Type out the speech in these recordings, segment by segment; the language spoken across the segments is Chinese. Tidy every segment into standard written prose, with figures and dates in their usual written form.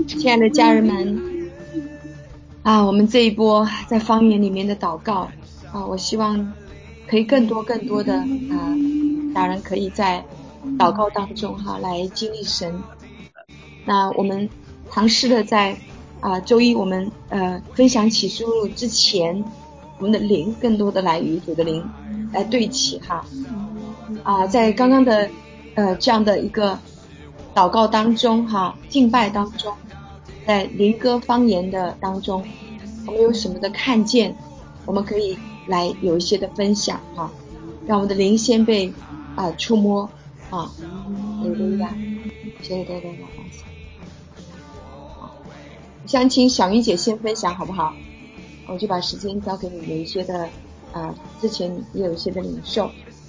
亲爱的家人们啊，我们这一波在方言里面的祷告啊，我希望可以更多的家人可以在祷告当中来经历神。那我们尝试的在周一我们分享启示录之前，我们的灵更多的来与主的灵来对齐在刚刚的这样的一个祷告当中敬拜当中，在灵歌方言的当中，我们有什么的看见，我们可以来有一些的分享让我们的灵先被触摸哈利路亚，谢谢大家。我想请小云姐先分享好不好？我就把时间交给你，有一些的之前也有一些的领受。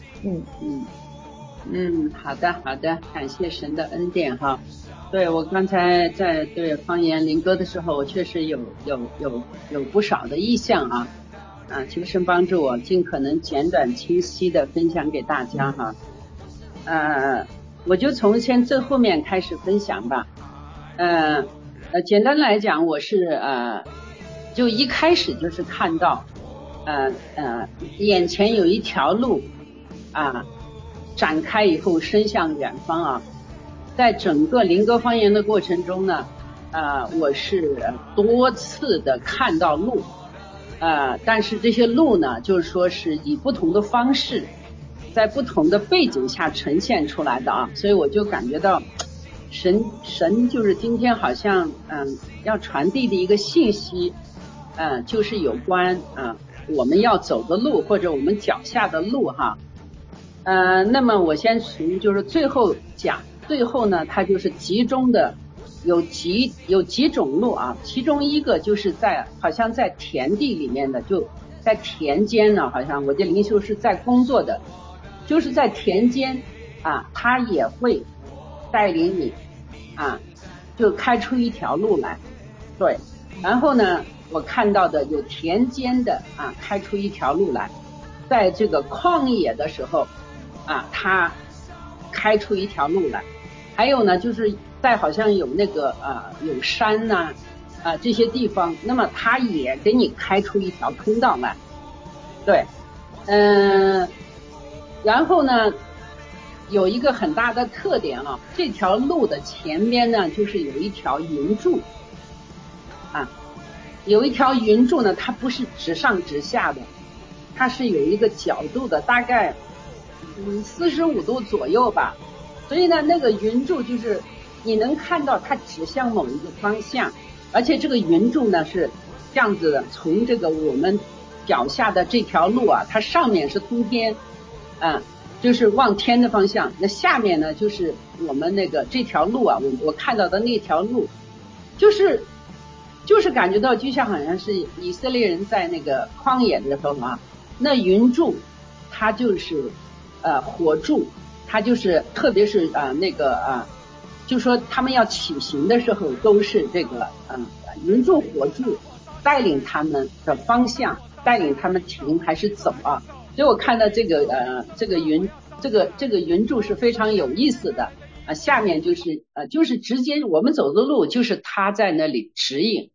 好的，感谢神的恩典哈。对，我刚才在对方言灵歌的时候，我确实有不少的意向求神帮助我尽可能简短清晰的分享给大家哈。我就从先最后面开始分享吧。简单来讲，我是就一开始就是看到眼前有一条路展开以后伸向远方在整个灵歌方言的过程中呢我是多次的看到路但是这些路呢就是说是以不同的方式在不同的背景下呈现出来的所以我就感觉到神就是今天好像要传递的一个信息就是有关我们要走的路或者我们脚下的路那么我先从就是最后讲，最后呢它就是集中的有几种路其中一个就是好像在田地里面的，就在田间呢，好像我的灵修是在工作的，就是在田间他也会带领你就开出一条路来。对，然后呢我看到的有田间的开出一条路来，在这个旷野的时候他开出一条路来，还有呢就是在好像有那个有山这些地方，那么他也给你开出一条通道来。对，然后呢有一个很大的特点这条路的前边呢就是有一条云柱有一条云柱呢，它不是直上直下的，它是有一个角度的，大概45度左右吧。所以呢那个云柱就是你能看到它指向某一个方向，而且这个云柱呢是这样子的，从这个我们脚下的这条路它上面是通天就是望天的方向，那下面呢就是我们那个这条路我看到的那条路就是感觉到就像好像是以色列人在那个旷野的时候那云柱它就是火柱，它就是特别是那个就说他们要起行的时候都是这个云柱火柱带领他们的方向，带领他们停还是走所以我看到这个云柱是非常有意思的下面就是直接我们走的路就是他在那里指引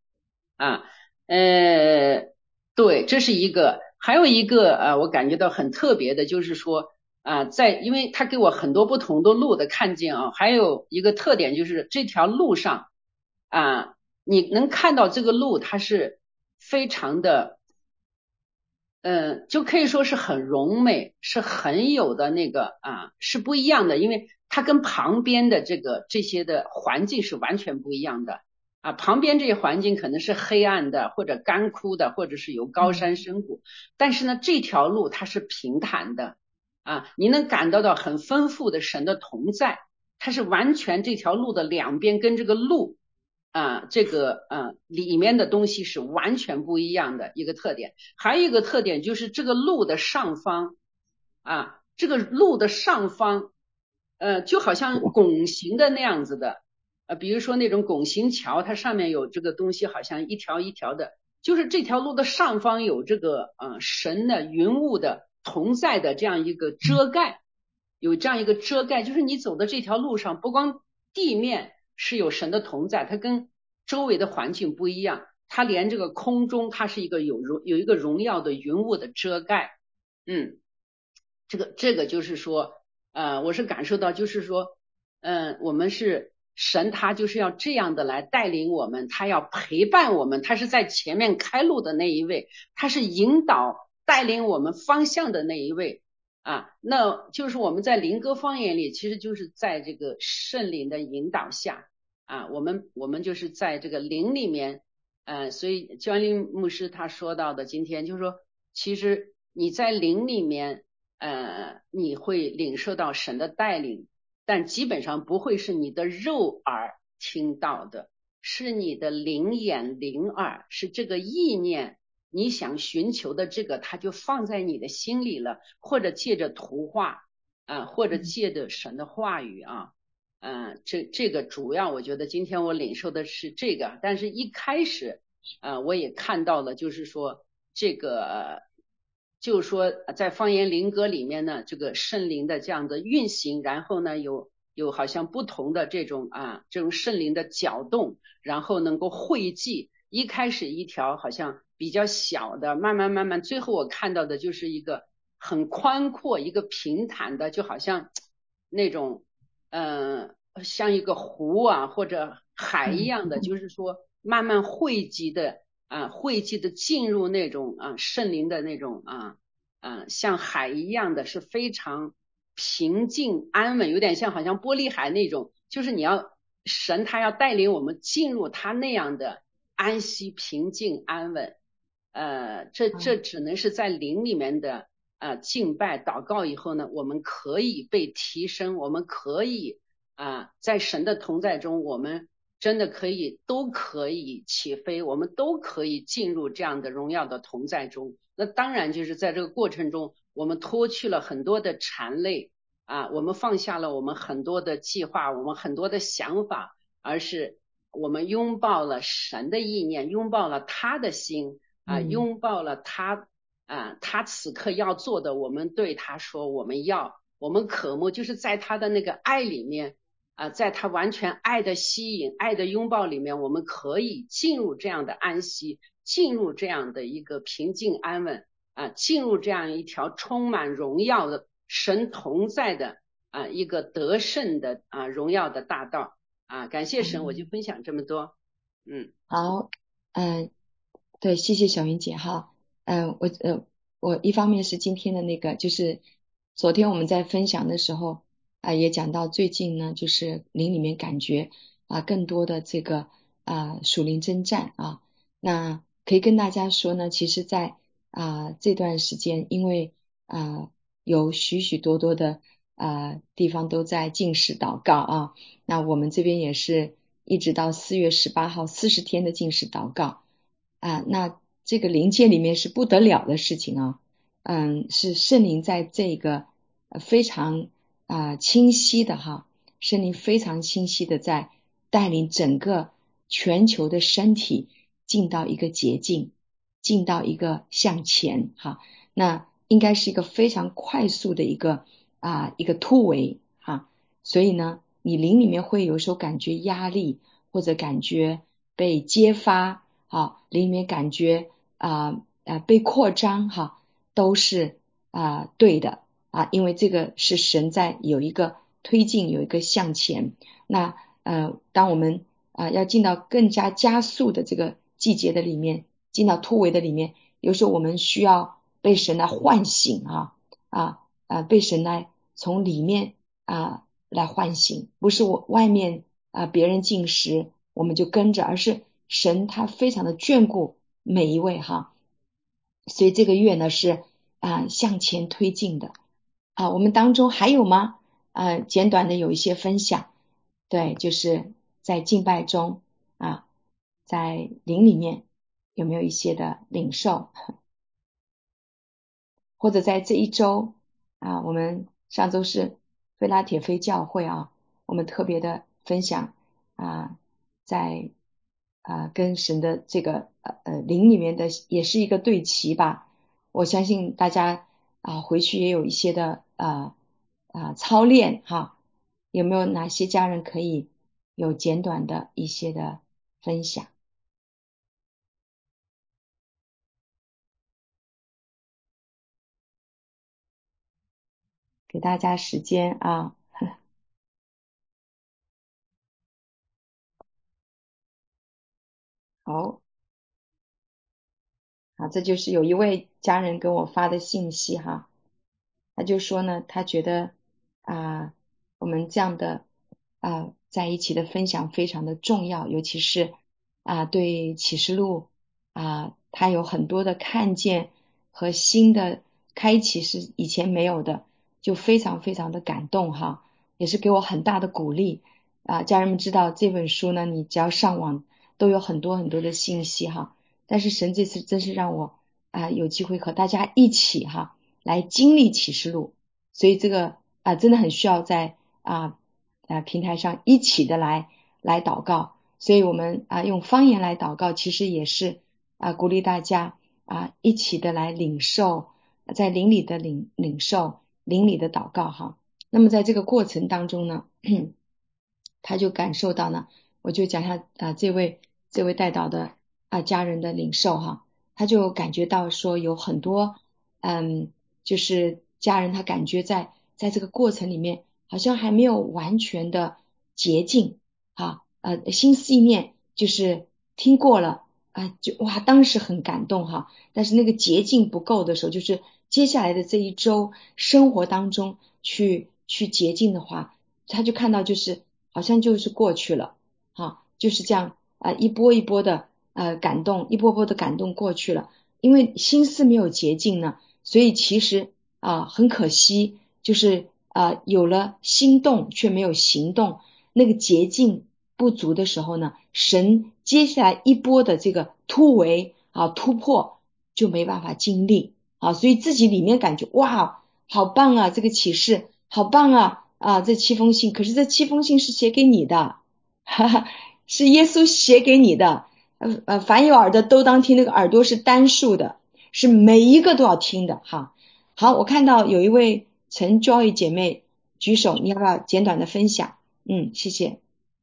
对，这是一个，还有一个我感觉到很特别的，就是说因为他给我很多不同的路的看见还有一个特点就是这条路上你能看到这个路它是非常的就可以说是很柔美，是很有的那个是不一样的，因为它跟旁边的这些的环境是完全不一样的旁边这些环境可能是黑暗的或者干枯的，或者是有高山深谷，但是呢这条路它是平坦的你能感到很丰富的神的同在，它是完全这条路的两边跟这个路里面的东西是完全不一样的一个特点。还有一个特点就是这个路的上方这个路的上方就好像拱形的那样子的比如说那种拱形桥，它上面有这个东西好像一条一条的，就是这条路的上方有这个神的云雾的同在的这样一个遮盖，有这样一个遮盖，就是你走的这条路上不光地面是有神的同在，它跟周围的环境不一样，它连这个空中它是一个有一个荣耀的云雾的遮盖。这个就是说我是感受到就是说我们是神，他就是要这样的来带领我们，他要陪伴我们，他是在前面开路的那一位，他是引导带领我们方向的那一位那就是我们在灵歌方言里其实就是在这个圣灵的引导下我们就是在这个灵里面所以焦林牧师他说到的今天就是说其实你在灵里面你会领受到神的带领，但基本上不会是你的肉耳听到的，是你的灵眼灵耳，是这个意念你想寻求的这个，它就放在你的心里了，或者借着图画或者借着神的话语这个主要我觉得今天我领受的是这个，但是一开始我也看到了，就是说这个就是说在方言灵歌里面呢，这个圣灵的这样的运行，然后呢有好像不同的这种这种圣灵的搅动，然后能够汇集。一开始一条好像比较小的，慢慢，最后我看到的就是一个很宽阔、一个平坦的，就好像那种像一个湖或者海一样的，就是说慢慢汇集的汇集的进入那种圣灵的那种像海一样的，是非常平静安稳，有点像好像玻璃海那种，就是你要神他要带领我们进入他那样的安息、平静、安稳。这只能是在灵里面的敬拜、祷告以后呢，我们可以被提升，我们可以在神的同在中，我们真的都可以起飞，我们都可以进入这样的荣耀的同在中。那当然就是在这个过程中，我们脱去了很多的缠累我们放下了我们很多的计划，我们很多的想法，而是我们拥抱了神的意念，拥抱了他的心拥抱了他他此刻要做的，我们对他说我们渴慕，就是在他的那个爱里面在他完全爱的吸引、爱的拥抱里面，我们可以进入这样的安息，进入这样的一个平静安稳进入这样一条充满荣耀的神同在的一个得胜的荣耀的大道感谢神，我就分享这么多。 好，对，谢谢小云姐哈。我一方面是今天的那个，就是昨天我们在分享的时候也讲到最近呢，就是灵里面感觉更多的这个属灵征战那可以跟大家说呢，其实在这段时间，因为有许许多多的地方都在禁食祷告那我们这边也是一直到4月18号40天的禁食祷告那这个灵界里面是不得了的事情是圣灵在这个非常清晰的圣灵非常清晰的在带领整个全球的身体进到一个捷径，进到一个向前那应该是一个非常快速的一个突围所以呢你灵里面会有时候感觉压力，或者感觉被揭发灵里面感觉被扩张都是对的因为这个是神在有一个推进，有一个向前。那当我们要进到更加加速的这个季节的里面，进到突围的里面，有时候我们需要被神来唤醒被神来从里面来唤醒，不是我外面别人进食我们就跟着，而是神他非常的眷顾每一位所以这个月呢是向前推进的我们当中还有吗简短的有一些分享，对，就是在敬拜中在灵里面有没有一些的领受，或者在这一周我们上周是菲拉铁非教会我们特别的分享在跟神的这个灵里面的也是一个对齐吧。我相信大家回去也有一些的操练有没有哪些家人可以有简短的一些的分享。给大家时间啊。好，这就是有一位家人跟我发的信息哈，他就说呢，他觉得我们这样的在一起的分享非常的重要，尤其是对启示录他有很多的看见和新的开启是以前没有的，就非常非常的感动哈，也是给我很大的鼓励家人们知道这本书呢，你只要上网都有很多很多的信息哈，但是神这次真是让我有机会和大家一起哈来经历启示录，所以这个真的很需要在平台上一起的来祷告，所以我们用方言来祷告，其实也是鼓励大家一起的来领受，在灵里的领受灵里的祷告哈。那么在这个过程当中呢，他就感受到呢，我就讲一下这位带祷的家人的领受哈，他就感觉到说有很多就是家人他感觉在这个过程里面好像还没有完全的洁净心思意念就是听过了就哇当时很感动哈，但是那个洁净不够的时候，就是接下来的这一周生活当中去洁净的话，他就看到就是好像就是过去了就是这样一波一波的感动，一波波的感动过去了，因为心思没有洁净呢，所以其实很可惜，就是有了心动却没有行动，那个洁净不足的时候呢，神接下来一波的这个突围突破就没办法经历所以自己里面感觉哇好棒啊，这个启示好棒这7封信，可是这7封信是写给你的哈哈，是耶稣写给你的凡有耳的都当听，那个耳朵是单数的，是每一个都要听的哈。好，我看到有一位陈 Joy 姐妹举手，你要不要简短的分享？谢谢。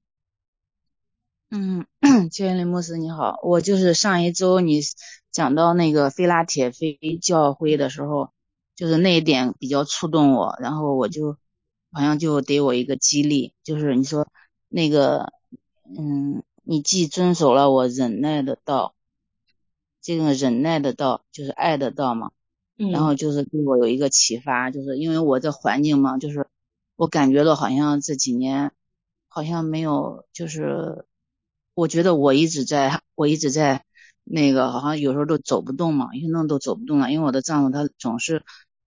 杰林牧师你好，我就是上一周你讲到那个菲拉铁菲教会的时候，就是那一点比较触动我，然后我就好像就给我一个激励，就是你说那个你既遵守了我忍耐的道，这个忍耐的道就是爱的道嘛，然后就是对我有一个启发，就是因为我这环境嘛，就是我感觉到好像这几年好像没有，就是我觉得我一直在那个好像有时候都走不动嘛，运动都走不动了，因为我的丈夫他总是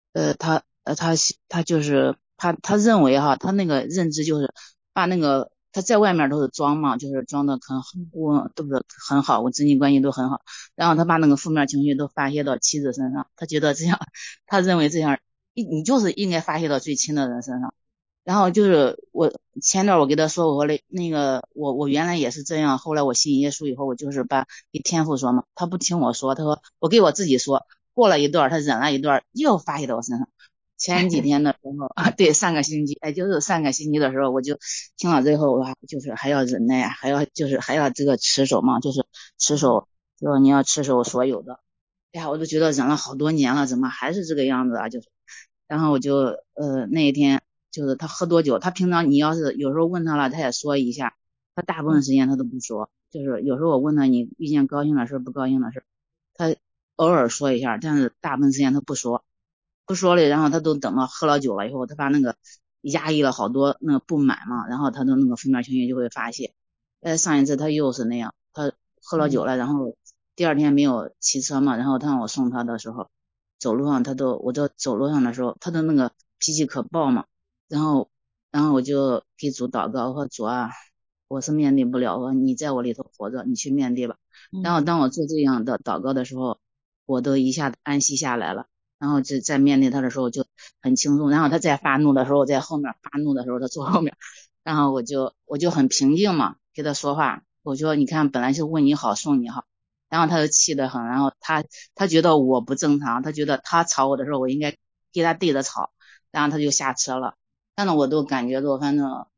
他就是他认为他那个认知就是把那个他在外面都是装嘛，就是装的我都是很好，我经济关系都很好，然后他把那个负面情绪都发泄到妻子身上，他觉得这样，他认为这样你就是应该发泄到最亲的人身上。然后就是我前段我给他说，我说那个我原来也是这样，后来我信耶稣以后，我就是给天父说嘛，他不听我说，他说我给我自己说，过了一段他忍了一段又发泄到我身上。前几天的时候对上个星期就是上个星期的时候，我就听了之后我就是还要忍耐还要这个持守嘛，就是持守，就是你要持守所有的。哎呀，我都觉得忍了好多年了，怎么还是这个样子啊？就是，然后我就那一天就是他喝多酒，他平常你要是有时候问他了，他也说一下，他大部分时间他都不说，就是有时候我问他你遇见高兴的事不高兴的事，他偶尔说一下，但是大部分时间他不说，了，然后他都等到喝了酒了以后，他把那个压抑了好多那个不满嘛，然后他的那个负面情绪就会发泄。上一次他又是那样，他喝了酒了，然后第二天没有骑车嘛，然后他让我送他的时候，走路上我在走路上的时候，他的那个脾气可暴嘛，然后我就给主祷告，我说主啊，我是面对不了，我说你在我里头活着，你去面对吧。然后当我做这样的祷告的时候，我都一下子安息下来了。然后就在面对他的时候就很轻松，然后他在发怒的时候，在后面发怒的时候，他坐后面，然后我就很平静嘛，给他说话。我说你看，本来是为你好，送你好，然后他就气得很，然后他觉得我不正常，他觉得他吵我的时候，我应该给他对着吵，然后他就下车了。但是我都感觉到，反正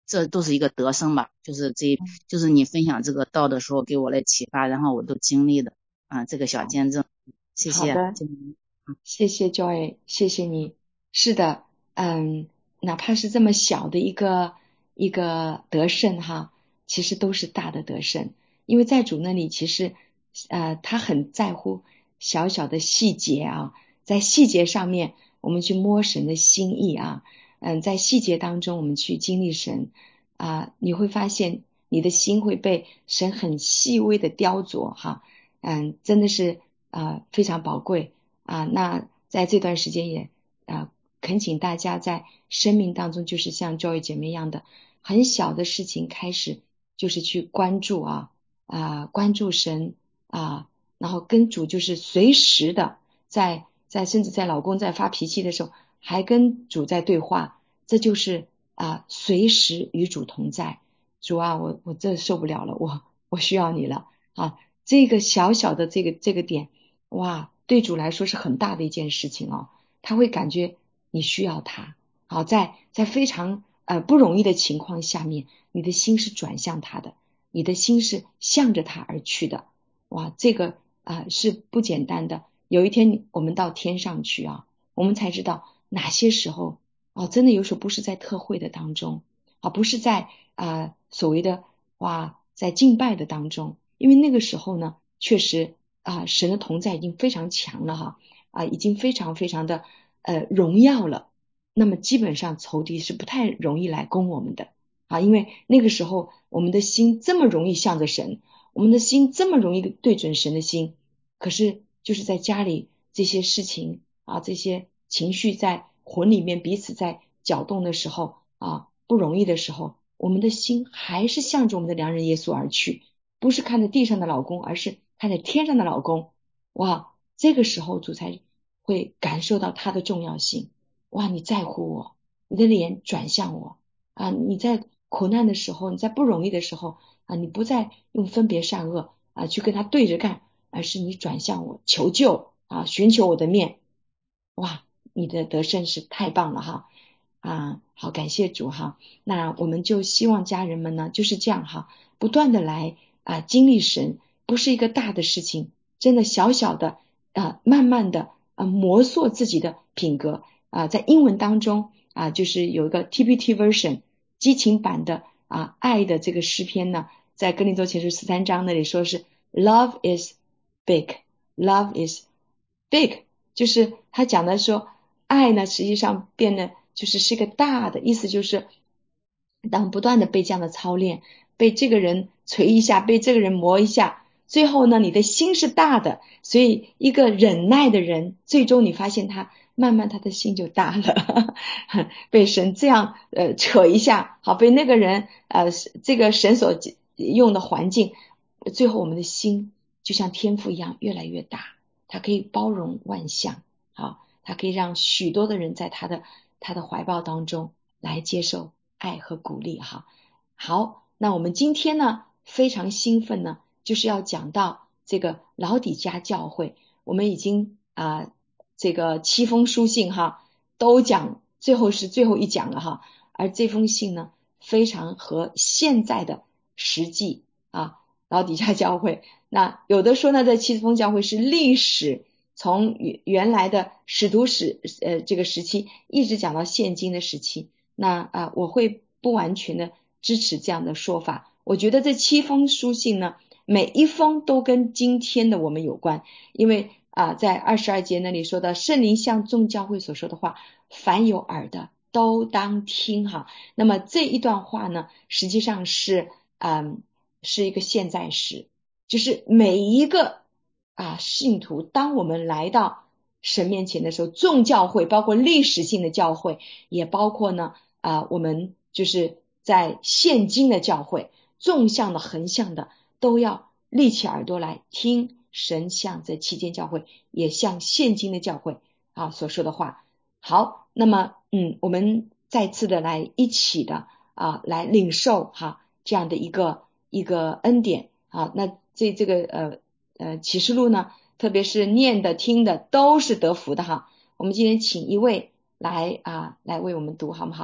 这都是一个得胜吧，就是你分享这个道的时候给我来启发，然后我都经历的这个小见证，谢谢。 好的，谢谢 Joy， 谢谢你。是的，哪怕是这么小的一个得胜哈，其实都是大的得胜，因为在主那里其实他很在乎小小的细节啊，在细节上面我们去摸神的心意啊，在细节当中我们去经历神你会发现你的心会被神很细微的雕琢哈，真的是非常宝贵那在这段时间也恳请大家在生命当中就是像 Joy 姐妹一样的很小的事情开始就是去关注关注神然后跟主就是随时的甚至在老公在发脾气的时候还跟主在对话，这就是随时与主同在。主我这受不了了，我需要你了这个小小的这个点哇，对主来说是很大的一件事情他会感觉你需要他在非常不容易的情况下面，你的心是转向他的，你的心是向着他而去的。哇，这个是不简单的。有一天我们到天上去我们才知道哪些时候真的有时候不是在特会的当中不是在所谓的在敬拜的当中，因为那个时候呢确实神的同在已经非常强了已经非常非常的荣耀了，那么基本上仇敌是不太容易来攻我们的因为那个时候我们的心这么容易向着神，我们的心这么容易对准神的心，可是就是在家里这些事情这些情绪在魂里面彼此在搅动的时候不容易的时候，我们的心还是向着我们的良人耶稣而去，不是看着地上的老公，而是看着天上的老公。哇，这个时候主才会感受到他的重要性。哇，你在乎我，你的脸转向我你在苦难的时候，你在不容易的时候你不再用分别善恶去跟他对着干，而是你转向我求救寻求我的面。哇，你的得胜是太棒了好，感谢主那我们就希望家人们呢就是这样不断的来经历神，不是一个大的事情，真的小小的慢慢的磨塑自己的品格在英文当中就是有一个 TPT version 激情版的爱的这个诗篇呢，在哥林多前书13章那里说是 Love is big, Love is big， 就是他讲的说爱呢实际上变得是一个大的意思，就是当不断的被这样的操练，被这个人捶一下，被这个人磨一下，最后呢你的心是大的，所以一个忍耐的人最终你发现他慢慢他的心就大了被神这样扯一下被那个人这个神所用的环境，最后我们的心就像天父一样越来越大，他可以包容万象他可以让许多的人在他的怀抱当中来接受爱和鼓励好，那我们今天呢非常兴奋呢，就是要讲到这个老底嘉教会，我们已经这个7封书信都讲，最后是最后一讲了而这封信呢非常和现在的实际老底嘉教会，那有的说呢这7封教会是历史，从原来的使徒史这个时期一直讲到现今的时期，那我会不完全的支持这样的说法。我觉得这7封书信呢，每一封都跟今天的我们有关，因为在22节那里说的圣灵向众教会所说的话，凡有耳的都当听那么这一段话呢，实际上是一个现在时，就是每一个信徒，当我们来到神面前的时候，众教会包括历史性的教会，也包括呢我们就是在现今的教会，纵向的横向的都要立起耳朵来听神向这7间教会也向现今的教会所说的话。好，那么我们再次的来一起的来领受这样的一个恩典那这个启示录呢，特别是念的听的都是得福的我们今天请一位来来为我们读好不好？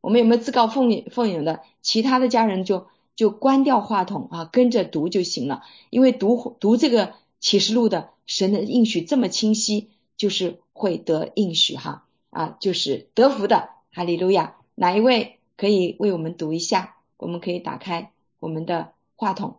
我们有没有自告奋勇的？其他的家人就关掉话筒啊，跟着读就行了。因为读这个启示录的神的应许这么清晰，就是会得应许哈啊，就是得福的。哈利路亚！哪一位可以为我们读一下？我们可以打开我们的话筒。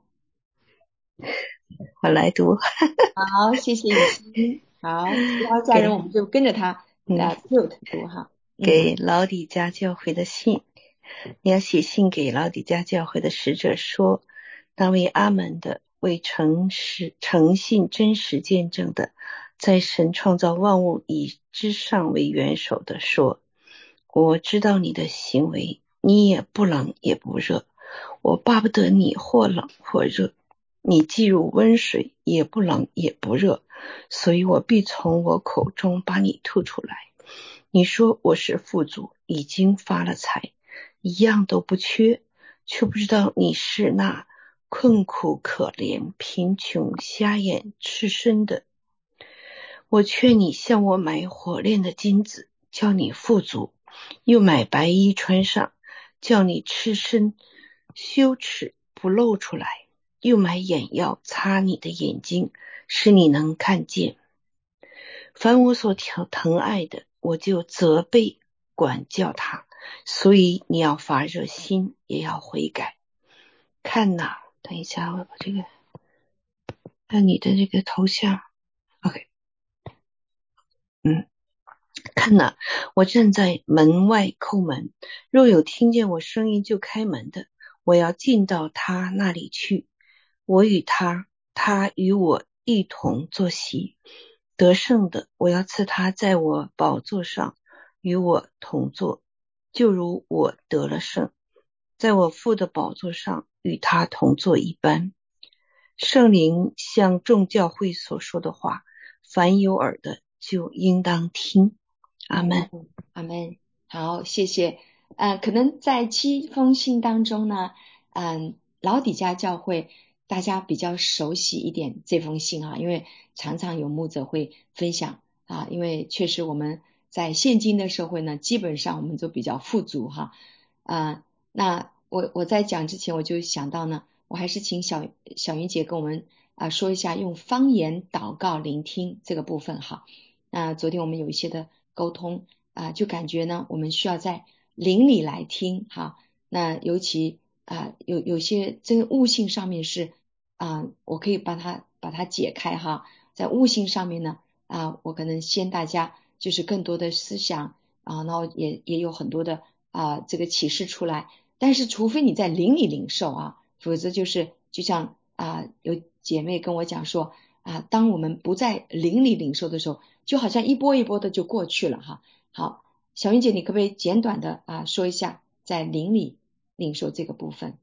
我来读。 好，谢谢雨欣。好，其他家人我们就跟着他mute 读哈。 给老底嘉教会的信，你要写信给老底嘉教会的使者说，那位阿门的，为诚信真实见证的，在神创造万物以之上为元首的说，我知道你的行为，你也不冷也不热，我巴不得你或冷或热，你既入温水，也不冷也不热，所以我必从我口中把你吐出来。你说我是富足，已经发了财，一样都不缺，却不知道你是那困苦可怜、贫穷、瞎眼、赤身的。我劝你向我买火炼的金子，叫你富足，又买白衣穿上，叫你赤身羞耻不露出来，又买眼药擦你的眼睛，使你能看见。凡我所疼爱的，我就责备管教他，所以你要发热心，也要悔改。看哪，等一下，我把这个看你的这个头像 OK。 看哪，我站在门外叩门，若有听见我声音就开门的，我要进到他那里去，我与他，他与我一同坐席。得胜的，我要赐他在我宝座上与我同坐，就如我得了胜，在我父的宝座上与他同坐一般。圣灵向众教会所说的话，凡有耳的就应当听。阿们， 阿们。好，谢谢。可能在7封信当中呢，老底嘉教会大家比较熟悉一点这封信啊，因为常常有牧者会分享啊，因为确实我们在现今的社会呢，基本上我们都比较富足哈。那我在讲之前我就想到呢，我还是请小云姐跟我们说一下用方言祷告聆听这个部分哈。那昨天我们有一些的沟通就感觉呢，我们需要在灵里来听哈。那尤其有些这个悟性上面是我可以把它解开哈。在悟性上面呢我可能先大家就是更多的思想然后也有很多的这个启示出来。但是除非你在灵里领受否则就是就像有姐妹跟我讲说当我们不在灵里领受的时候，就好像一波一波的就过去了哈。好，小云姐，你可不可以简短的说一下在灵里领受这个部分？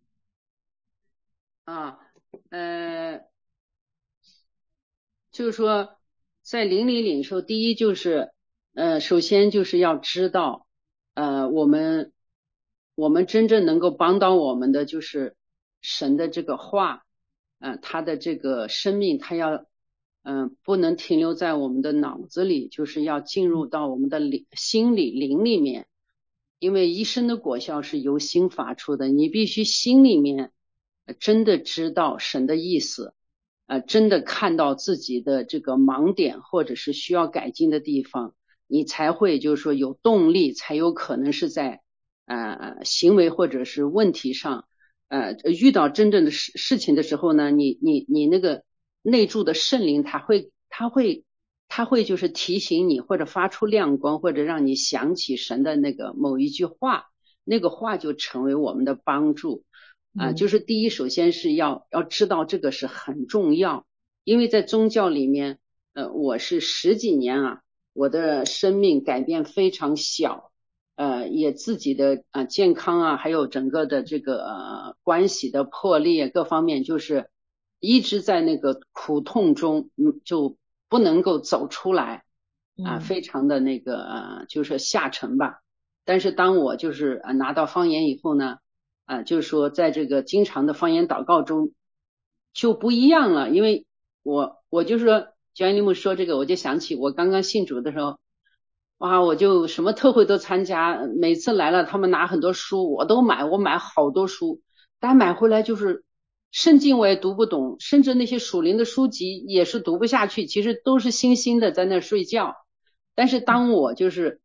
就是说在灵里领受，第一就是首先就是要知道我们真正能够帮到我们的就是神的这个话他的这个生命他要不能停留在我们的脑子里，就是要进入到我们的心里灵里面。因为一生的果效是由心发出的，你必须心里面真的知道神的意思真的看到自己的这个盲点或者是需要改进的地方，你才会就是说有动力，才有可能是在行为或者是问题上遇到真正的事情的时候呢，你那个内住的圣灵他会就是提醒你，或者发出亮光，或者让你想起神的那个某一句话，那个话就成为我们的帮助就是第一，首先是要知道这个是很重要。因为在宗教里面我是10几年我的生命改变非常小也自己的健康还有整个的这个关系的破裂各方面，就是一直在那个苦痛中就不能够走出来非常的那个就是下沉吧。但是当我就是拿到方言以后呢就是说在这个经常的方言祷告中就不一样了。因为我就是说，焦元利牧说这个，我就想起我刚刚信主的时候， 哇，我就什么特会都参加，每次来了他们拿很多书我都买，我买好多书，但买回来就是圣经我也读不懂，甚至那些属灵的书籍也是读不下去，其实都是星星的在那睡觉。但是当我就是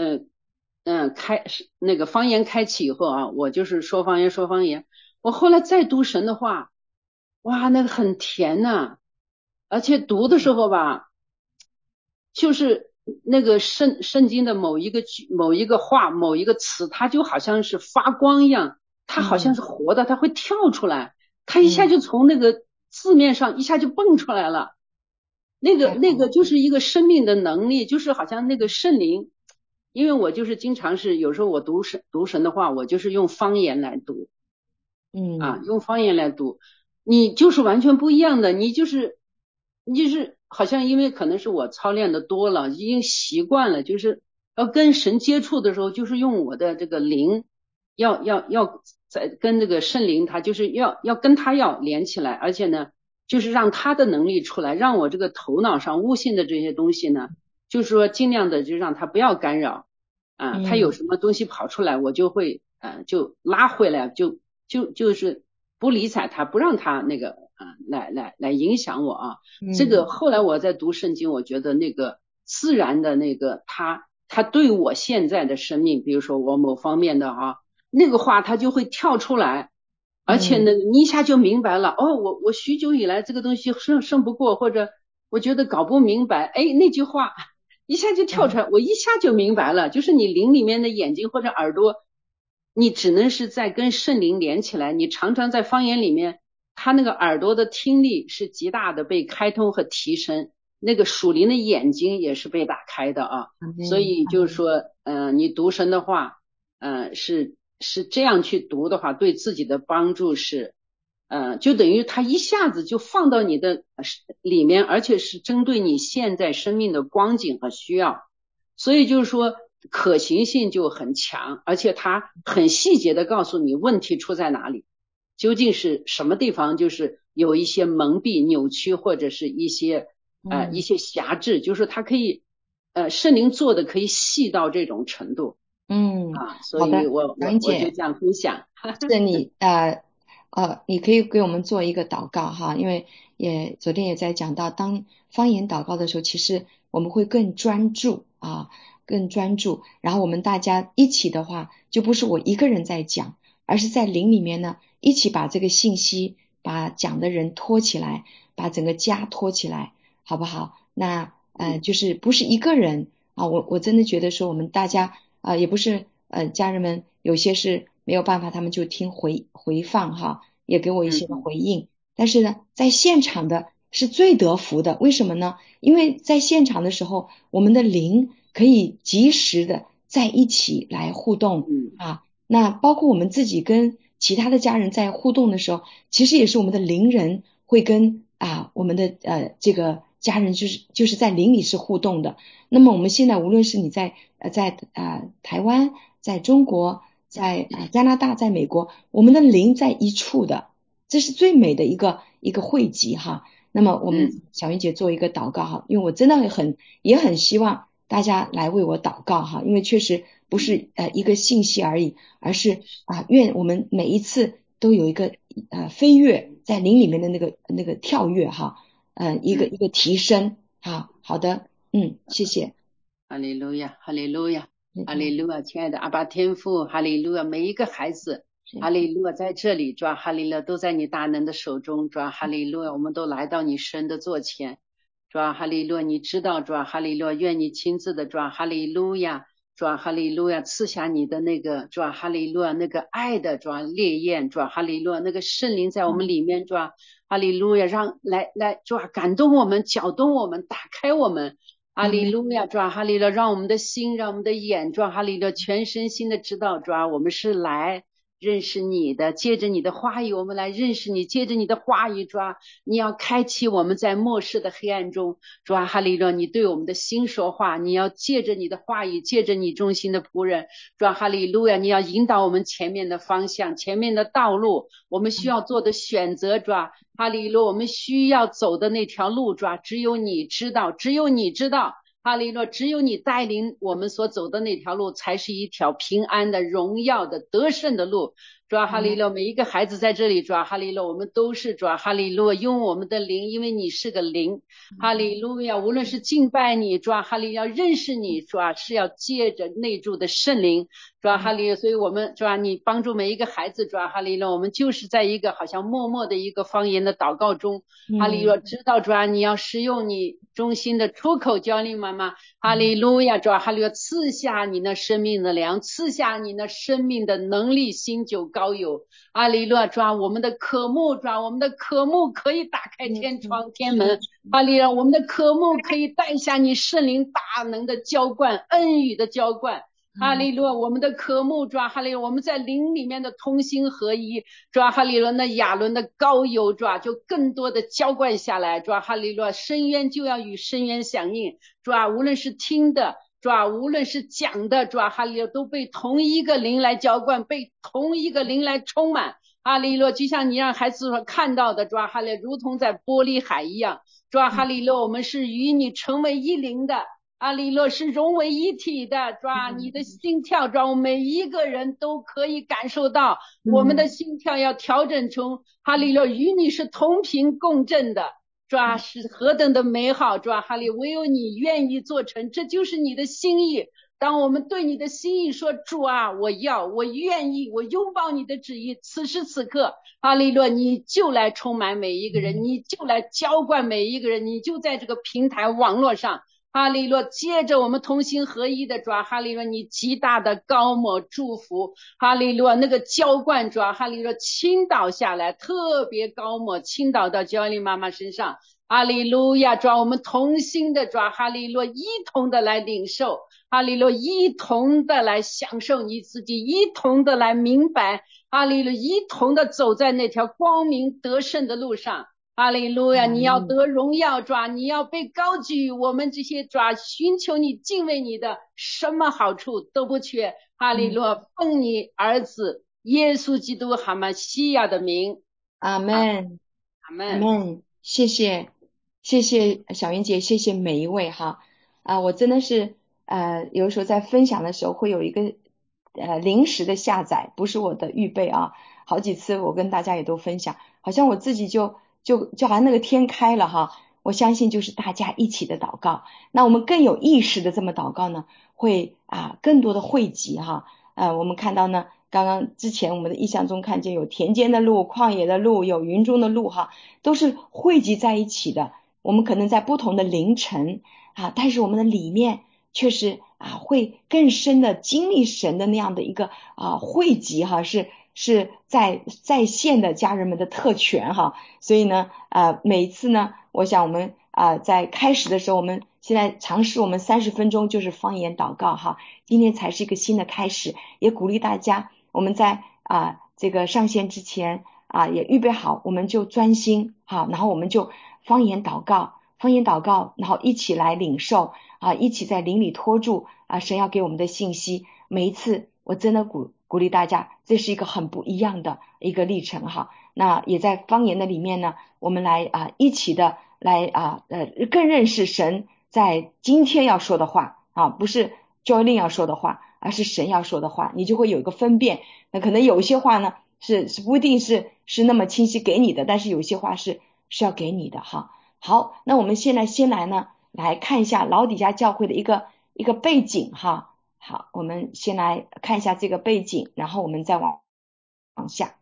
那个方言开启以后啊，我就是说方言说方言，我后来再读神的话，哇，那个很甜呐、而且读的时候吧，就是那个圣经的某一个句、某一个话、某一个词，它就好像是发光一样，它好像是活的，它会跳出来，它一下就从那个字面上一下就蹦出来了。那个就是一个生命的能力，就是好像那个圣灵，因为我就是经常是有时候我读神的话，我就是用方言来读，用方言来读，你就是完全不一样的，你就是好像因为可能是我操练的多了，已经习惯了，就是要跟神接触的时候，就是用我的这个灵，要在跟这个圣灵，他就是要跟他要连起来，而且呢，就是让他的能力出来，让我这个头脑上悟性的这些东西呢，就是说尽量的就让他不要干扰他有什么东西跑出来，我就会就拉回来，就是不理睬他，不让他那个来影响我啊。这个后来我在读圣经，我觉得那个自然的那个他对我现在的生命，比如说我某方面的那个话他就会跳出来，而且呢，你一下就明白了。哦，我许久以来这个东西胜不过，或者我觉得搞不明白，哎，那句话一下就跳出来，我一下就明白了。就是你灵里面的眼睛或者耳朵，你只能是在跟圣灵连起来，你常常在方言里面，他那个耳朵的听力是极大的被开通和提升，那个属灵的眼睛也是被打开的啊。所以就是说，你读神的话，是这样去读的话，对自己的帮助是，就等于他一下子就放到你的里面，而且是针对你现在生命的光景和需要，所以就是说可行性就很强，而且他很细节的告诉你问题出在哪里，究竟是什么地方就是有一些蒙蔽、扭曲或者是一些狭制，就是他可以圣灵做的可以细到这种程度。所以我就这样分享。 是你你可以给我们做一个祷告哈，因为昨天也在讲到，当方言祷告的时候，其实我们会更专注更专注。然后我们大家一起的话，就不是我一个人在讲，而是在灵里面呢，一起把这个信息，把讲的人拖起来，把整个家拖起来，好不好？那就是不是一个人我真的觉得说我们大家也不是家人们有些是没有办法，他们就听回放哈，也给我一些的回应。但是呢，在现场的是最得福的，为什么呢？因为在现场的时候，我们的灵可以及时的在一起来互动那包括我们自己跟其他的家人在互动的时候，其实也是我们的灵人会跟我们的这个家人就是在灵里是互动的。那么我们现在无论是你在台湾，在中国，在加拿大，在美国，我们的灵在一处的，这是最美的一个汇集哈。那么我们小云姐做一个祷告哈，因为我真的也很希望大家来为我祷告哈，因为确实不是一个信息而已，而是愿我们每一次都有一个飞跃在灵里面的那个跳跃哈，一个提升好的，谢谢。 哈利路亚，哈利路亚，哈利路亚，亲爱的阿爸天父，哈利路亚，每一个孩子，哈利路亚在这里，主啊，哈利路亚都在你大能的手中，主啊，哈利路亚，我们都来到你神的座前，主啊，哈利路亚，你知道，主啊，哈利路亚，愿你亲自的，主啊，哈利路亚，主啊，哈利路亚，赐下你的那个，主啊，哈利路亚，那个爱的，主啊，烈焰，主啊，哈利路亚，那个圣灵在我们里面，主啊，哈利路亚，让来，主啊，感动我们，搅动我们，打开我们。哈利路亚，主啊，哈利路亚，让我们的心，让我们的眼，主啊，哈利路亚，全身心的知道，主啊，我们是来认识你的，借着你的话语，我们来认识你，借着你的话语，主啊，你要开启我们在末世的黑暗中，主啊，哈利路亚，你对我们的心说话，你要借着你的话语，借着你忠心的仆人，主啊，哈利路亚，你要引导我们前面的方向，前面的道路，我们需要做的选择，主啊，哈利路亚，我们需要走的那条路，主啊，只有你知道，只有你知道。 哈利路亚，只有你带领我们所走的那条路才是一条平安的、荣耀的、得胜的路。主啊，哈利路亚，每一个孩子在这里，主啊，哈利路亚，我们都是主啊，哈利路亚，用我们的灵，因为你是个灵，哈利路亚，无论是敬拜你，主啊，哈利路亚，认识你，主啊，是要借着内住的圣灵，主啊，哈利路亚，所以我们主啊，你帮助每一个孩子，主啊，哈利路亚，我们就是在一个好像默默的一个方言的祷告中，哈利路亚，知道主啊，你要使用你中心的出口教令妈妈，哈利路亚，主啊，哈利路亚，赐下你那生命的粮，赐下你那生命的能力，新酒高油，哈利路亚，主啊，我们的渴慕，主啊，我们的渴慕可以打开天窗天门，哈利路亚，我们的渴慕可以带下你圣灵大能的浇灌，恩雨的浇灌。哈利路亚，我们的渴慕，主啊，哈利路亚，我们在灵里面的同心合一，主啊，哈利路亚，那亚伦的膏油，主啊，就更多的浇灌下来，主啊，哈利路亚，深渊就要与深渊响应，主啊，无论是听的，主啊，无论是讲的，主啊，哈利路亚，都被同一个灵来浇灌，被同一个灵来充满，哈利路亚，就像你让孩子所看到的，主啊，哈利路亚，如同在玻璃海一样，主啊，哈利路亚，我们是与你成为一灵的。哈利路亚是融为一体的，主啊，你的心跳，主啊，每一个人都可以感受到，我们的心跳要调整成哈利路亚与你是同频共振的，主啊，是何等的美好，主啊，哈利，唯有你愿意做成，这就是你的心意。当我们对你的心意说，主啊，我愿意，我拥抱你的旨意，此时此刻，哈利路亚，你就来充满每一个人，你就来浇灌每一个人，你就在这个平台网络上。哈利路亚，接着我们同心合一的主啊，哈利路亚，你极大的高抹祝福，哈利路亚，那个浇灌主啊，哈利路亚倾倒下来，特别高抹倾倒到焦丽妈妈身上，哈利路亚，主啊，我们同心的主啊，哈利路亚，一同的来领受，哈利路亚，一同的来享受你自己，一同的来明白，哈利路亚，一同的走在那条光明得胜的路上。哈利路亚，你要得荣耀，主啊，你要被高举，我们这些主啊，寻求你敬畏你的，什么好处都不缺。哈利路亚，奉你儿子耶稣基督哈马西亚的名， 阿门， 阿门， 阿门。谢谢小云姐，谢谢每一位哈我真的是有时候在分享的时候会有一个临时的下载，不是我的预备啊，好几次我跟大家也都分享，好像我自己就好像那个天开了哈，我相信就是大家一起的祷告，那我们更有意识的这么祷告呢，会更多的汇集哈，我们看到呢，刚刚之前我们的意象中看见有田间的路、旷野的路、有云中的路哈，都是汇集在一起的，我们可能在不同的凌晨但是我们的里面却是会更深的经历神的那样的一个汇集哈，是在线的家人们的特权哈，所以呢每一次呢，我想我们在开始的时候，我们现在尝试我们30分钟就是方言祷告哈，今天才是一个新的开始，也鼓励大家我们在这个上线之前也预备好，我们就专心然后我们就方言祷告，然后一起来领受一起在灵里托住神要给我们的信息，每一次我真的鼓励大家，这是一个很不一样的一个历程哈。那也在方言的里面呢，我们来一起的来更认识神在今天要说的话不是 Joylin 要说的话，而是神要说的话，你就会有一个分辨。那可能有一些话呢是不一定是那么清晰给你的，但是有一些话是要给你的哈。好，那我们先来呢来看一下老底嘉教会的一个背景哈。好，我们先来看一下这个背景，然后我们再往下。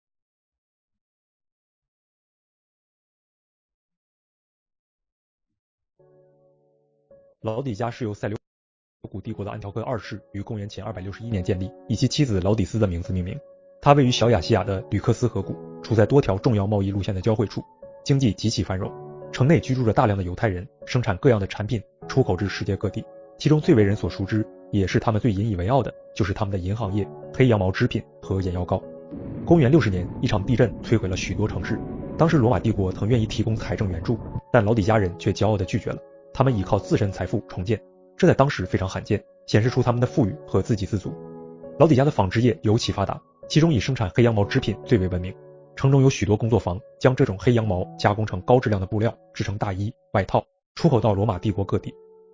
老底嘉是由塞琉古帝国的安条克二世于公元前261年建立，以其妻子劳底斯的名字命名。它位于小亚细亚的吕克斯河谷，处在多条重要贸易路线的交汇处，经济极其繁荣。城内居住着大量的犹太人，生产各样的产品，出口至世界各地。其中最为人所熟知，也是他们最引以为傲的，就是他们的银行业、黑羊毛织品和眼药膏。公元60年，一场地震摧毁了许多城市。当时罗马帝国曾愿意提供财政援助，但老底嘉人却骄傲地拒绝了。他们依靠自身财富重建，这在当时非常罕见，显示出他们的富裕和自给自足。老底嘉的纺织业尤其发达，其中以生产黑羊毛织品最为闻名。城中有许多工作坊，将这种黑羊毛加工成高质量的布料，制成大衣、外套，出口到罗马帝国各地。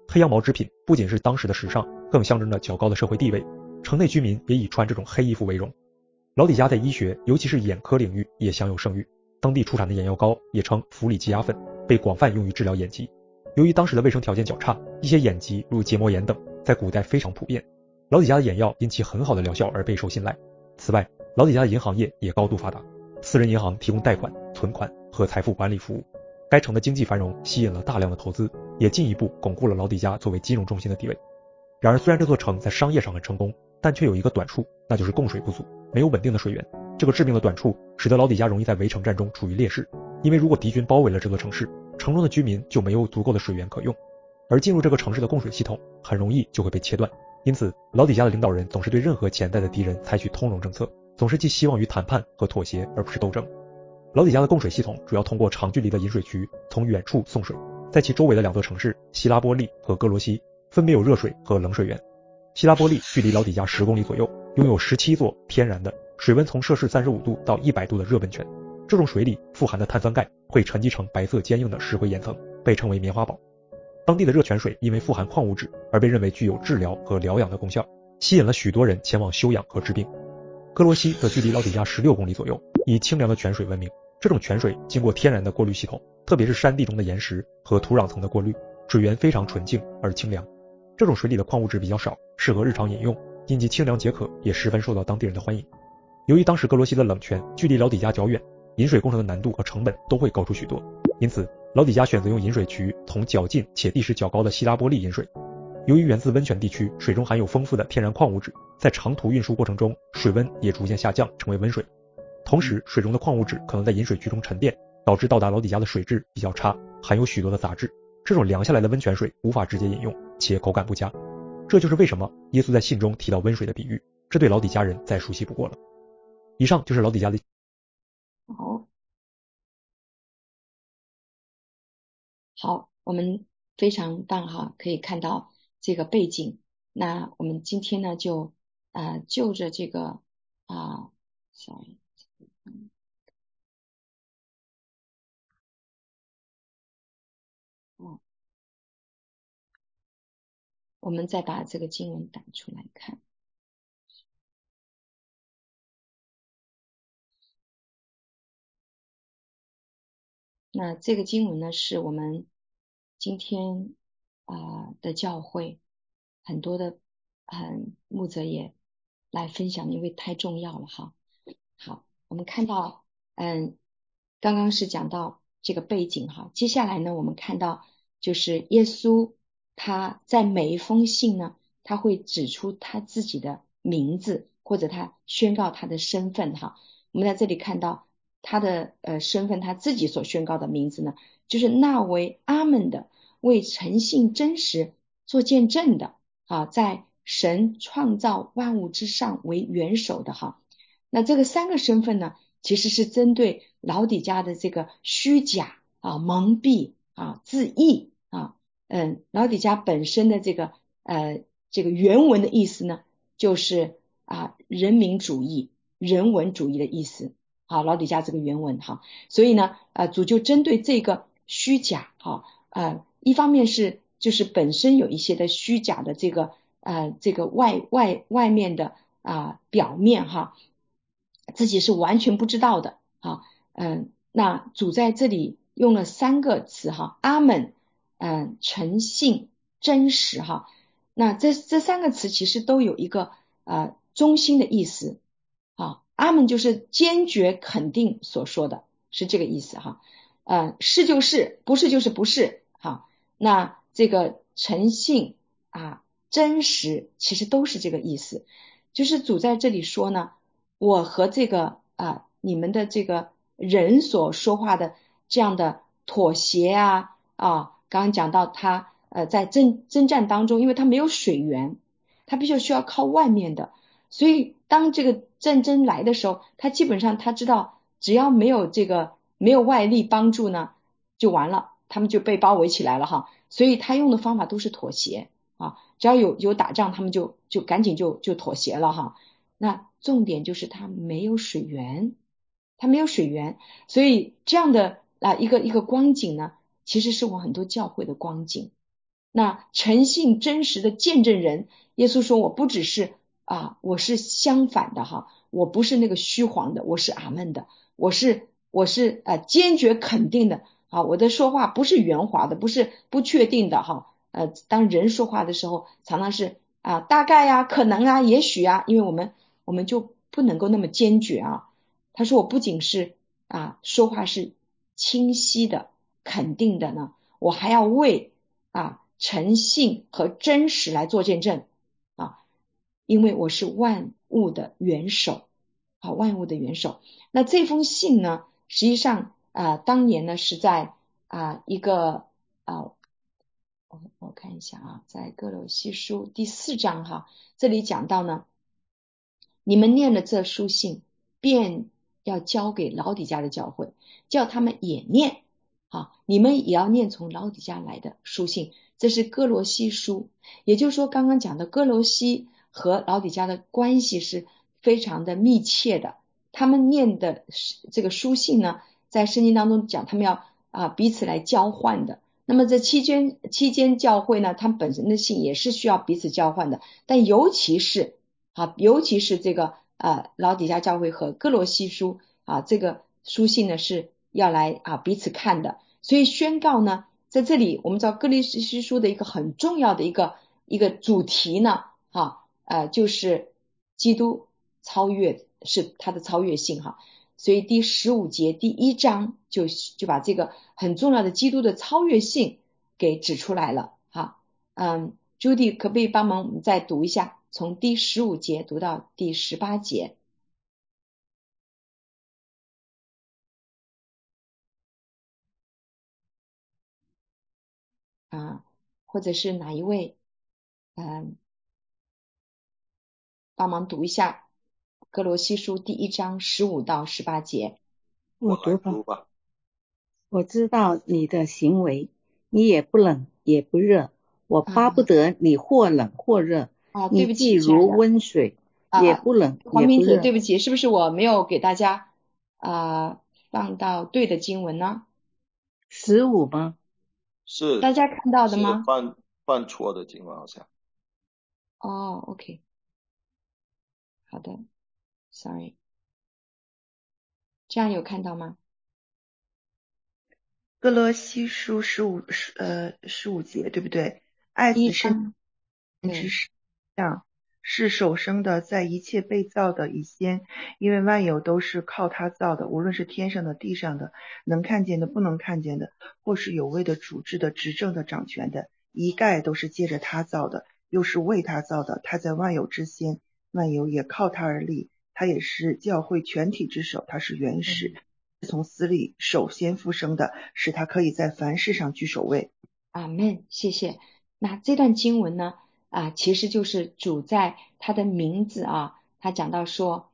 黑羊毛织品不仅是当时的时尚，更象征着较高的社会地位，城内居民也以穿这种黑衣服为荣。老底嘉在医学，尤其是眼科领域也享有盛誉，当地出产的眼药膏也称氟里基亚粉，被广泛用于治疗眼疾。由于当时的卫生条件较差，一些眼疾如结膜炎等在古代非常普遍，老底嘉的眼药因其很好的疗效而备受信赖。此外，老底嘉的银行业也高度发达，私人银行提供贷款、存款和财富管理服务。该城的经济繁荣吸引了大量的投资，也进一步巩固了老底嘉作为金融中心的地位。然而，虽然这座城在商业上很成功，但却有一个短处，那就是供水不足，没有稳定的水源。这个致命的短处使得老底嘉容易在围城战中处于劣势，因为如果敌军包围了这座城市，城中的居民就没有足够的水源可用，而进入这个城市的供水系统很容易就会被切断。因此，老底嘉的领导人总是对任何潜在的敌人采取通融政策，总是寄希望于谈判和妥协，而不是斗争。老底嘉的供水系统主要通过长距离的引水渠从远处送水，在其周围的两座城市希拉波利和哥罗西分别有热水和冷水源。希拉波利距离老底嘉10公里左右，拥有17座天然的水温从摄氏35度到100度的热温泉。这种水里富含的碳酸钙会沉积成白色坚硬的石灰岩层，被称为棉花堡。当地的热泉水因为富含矿物质而被认为具有治疗和疗养的功效，吸引了许多人前往休养和治病。哥罗西则距离老底嘉16公里左右，以清凉的泉水闻名。这种泉水经过天然的过滤系统，特别是山地中的岩石和土壤层的过滤，水源非常纯净而清凉。这种水里的矿物质比较少，适合日常饮用，因其清凉解渴，也十分受到当地人的欢迎。由于当时哥罗西的冷泉距离老底嘉较远，饮水工程的难度和成本都会高出许多，因此老底嘉选择用引水渠从较近且地势较高的希拉波利引水。由于源自温泉地区水中含有丰富的天然矿物质，在长途运输过程中水温也逐渐下降，成为温水。同时，水中的矿物质可能在引水渠中沉淀，导致到达老底嘉的水质比较差，含有许多的杂质。这种凉下来的温泉水无法直接饮用，且口感不佳。这就是为什么耶稣在信中提到温水的比喻，这对老底嘉人再熟悉不过了。以上就是老底嘉的。 好，我们非常棒哈，可以看到这个背景。那我们今天呢就就着这个sorry，我们再把这个经文打出来看。那这个经文呢，是我们今天的教会很多的牧者也来分享，因为太重要了哈。好，我们看到刚刚是讲到这个背景哈，接下来呢，我们看到就是耶稣他在每一封信呢，他会指出他自己的名字，或者他宣告他的身份哈。我们在这里看到他的身份，他自己所宣告的名字呢，就是那为阿们的，为诚信真实做见证的在神创造万物之上为元首的哈。那这个3个身份呢，其实是针对老底嘉的这个虚假蒙蔽自义老底嘉本身的这个原文的意思呢，就是人民主义、人文主义的意思。好，老底嘉这个原文哈，所以呢主就针对这个虚假一方面是就是本身有一些的虚假的这个外面的表面哈，自己是完全不知道的那主在这里用了3个词哈，阿们诚信真实哈。那这3个词其实都有一个中心的意思阿们就是坚决肯定所说的，是这个意思哈是就是，不是就是不是那这个诚信真实其实都是这个意思。就是主在这里说呢，我和这个你们的这个人所说话的这样的妥协刚刚讲到他在征战当中，因为他没有水源，他必须需要靠外面的，所以当这个战争来的时候，他基本上他知道只要没有外力帮助呢就完了，他们就被包围起来了哈。所以他用的方法都是妥协只要有打仗，他们就赶紧就妥协了哈。那重点就是他没有水源，所以这样的一个光景呢，其实是我很多教会的光景那诚信真实的见证人，耶稣说我不只是我是相反的哈，我不是那个虚谎的，我是阿们的，我是坚决肯定的啊，我的说话不是圆滑的，不是不确定的哈。当人说话的时候，常常是大概呀、可能啊、也许啊，因为我们就不能够那么坚决啊。他说我不仅是说话是清晰的、肯定的呢，我还要为诚信和真实来做见证因为我是万物的元首万物的元首。那这封信呢，实际上当年呢是在一个我看一下在哥罗西书第4章这里讲到呢，你们念了这书信，便要交给老底嘉的教会，叫他们也念你们也要念从老底嘉来的书信。这是哥罗西书，也就是说刚刚讲的哥罗西和老底嘉的关系是非常的密切的。他们念的这个书信呢，在圣经当中讲他们要彼此来交换的。那么这期间教会呢，他们本身的信也是需要彼此交换的，但尤其是这个老底嘉教会和哥罗西书这个书信呢是要来彼此看的。所以宣告呢，在这里我们知道哥罗西书的一个很重要的一个主题呢就是基督超越，是他的超越性所以第15节第1章就把这个很重要的基督的超越性给指出来了Judy 可不可以帮忙我们再读一下，从第15节读到第18节或者是哪一位帮忙读一下哥罗西书第1章15到18节。 我读吧。我知道你的行为，你也不冷也不热，我巴不得你或冷或热。 对不起， 你既如温水，也不冷也不热。 对不起，是不是我没有给大家放到对的经文呢 ？15吗？ 是大家看到的吗？ 是犯错的经文好像。 OK 好的 Sorry 这样有看到吗？ 哥罗西书15节对不对？爱子是之上，是首生的，在一切被造的以先，因为万有都是靠他造的，无论是天上的地上的，能看见的不能看见的，或是有位的主治的执政的掌权的，一概都是借着他造的，又是为他造的。他在万有之先，万有也靠他而立，他也是教会全体之首，他是元始，从死里首先复生的，使他可以在凡事上居首位。 阿们，谢谢。那这段经文呢其实就是主在他的名字他讲到说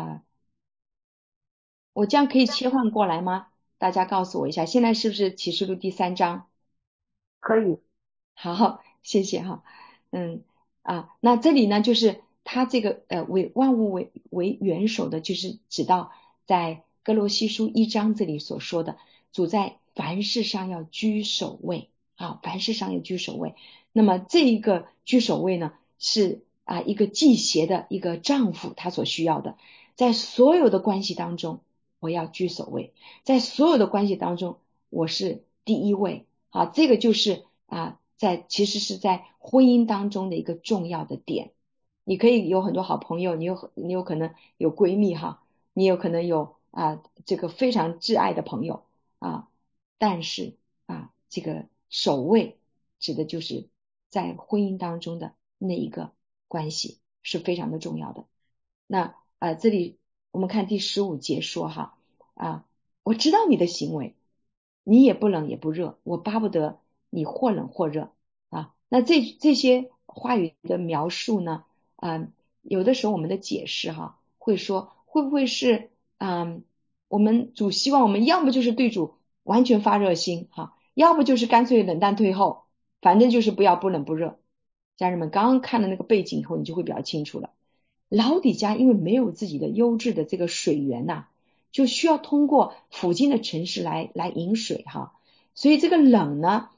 我这样可以切换过来吗？大家告诉我一下，现在是不是启示录第3章？ 可以。 好，谢谢那这里呢就是他这个为万物为元首的，就是指到在哥罗西书1章这里所说的，主在凡事上要居首位凡事上要居首位。那么这一个居首位呢，是一个祭邪的一个丈夫他所需要的，在所有的关系当中我要居首位，在所有的关系当中我是第一位这个就是其实是在婚姻当中的一个重要的点。你可以有很多好朋友，你有可能有闺蜜你有可能有这个非常挚爱的朋友但是这个首位指的就是在婚姻当中的那一个关系是非常的重要的。那这里我们看第15节说我知道你的行为，你也不冷也不热，我巴不得你或冷或热那这些话语的描述呢有的时候我们的解释会说会不会是我们主希望我们要么就是对主完全发热心要不就是干脆冷淡退后，反正就是不要不冷不热。家人们刚刚看了那个背景以后，你就会比较清楚了。老底嘉因为没有自己的优质的这个水源就需要通过附近的城市来引水所以这个冷呢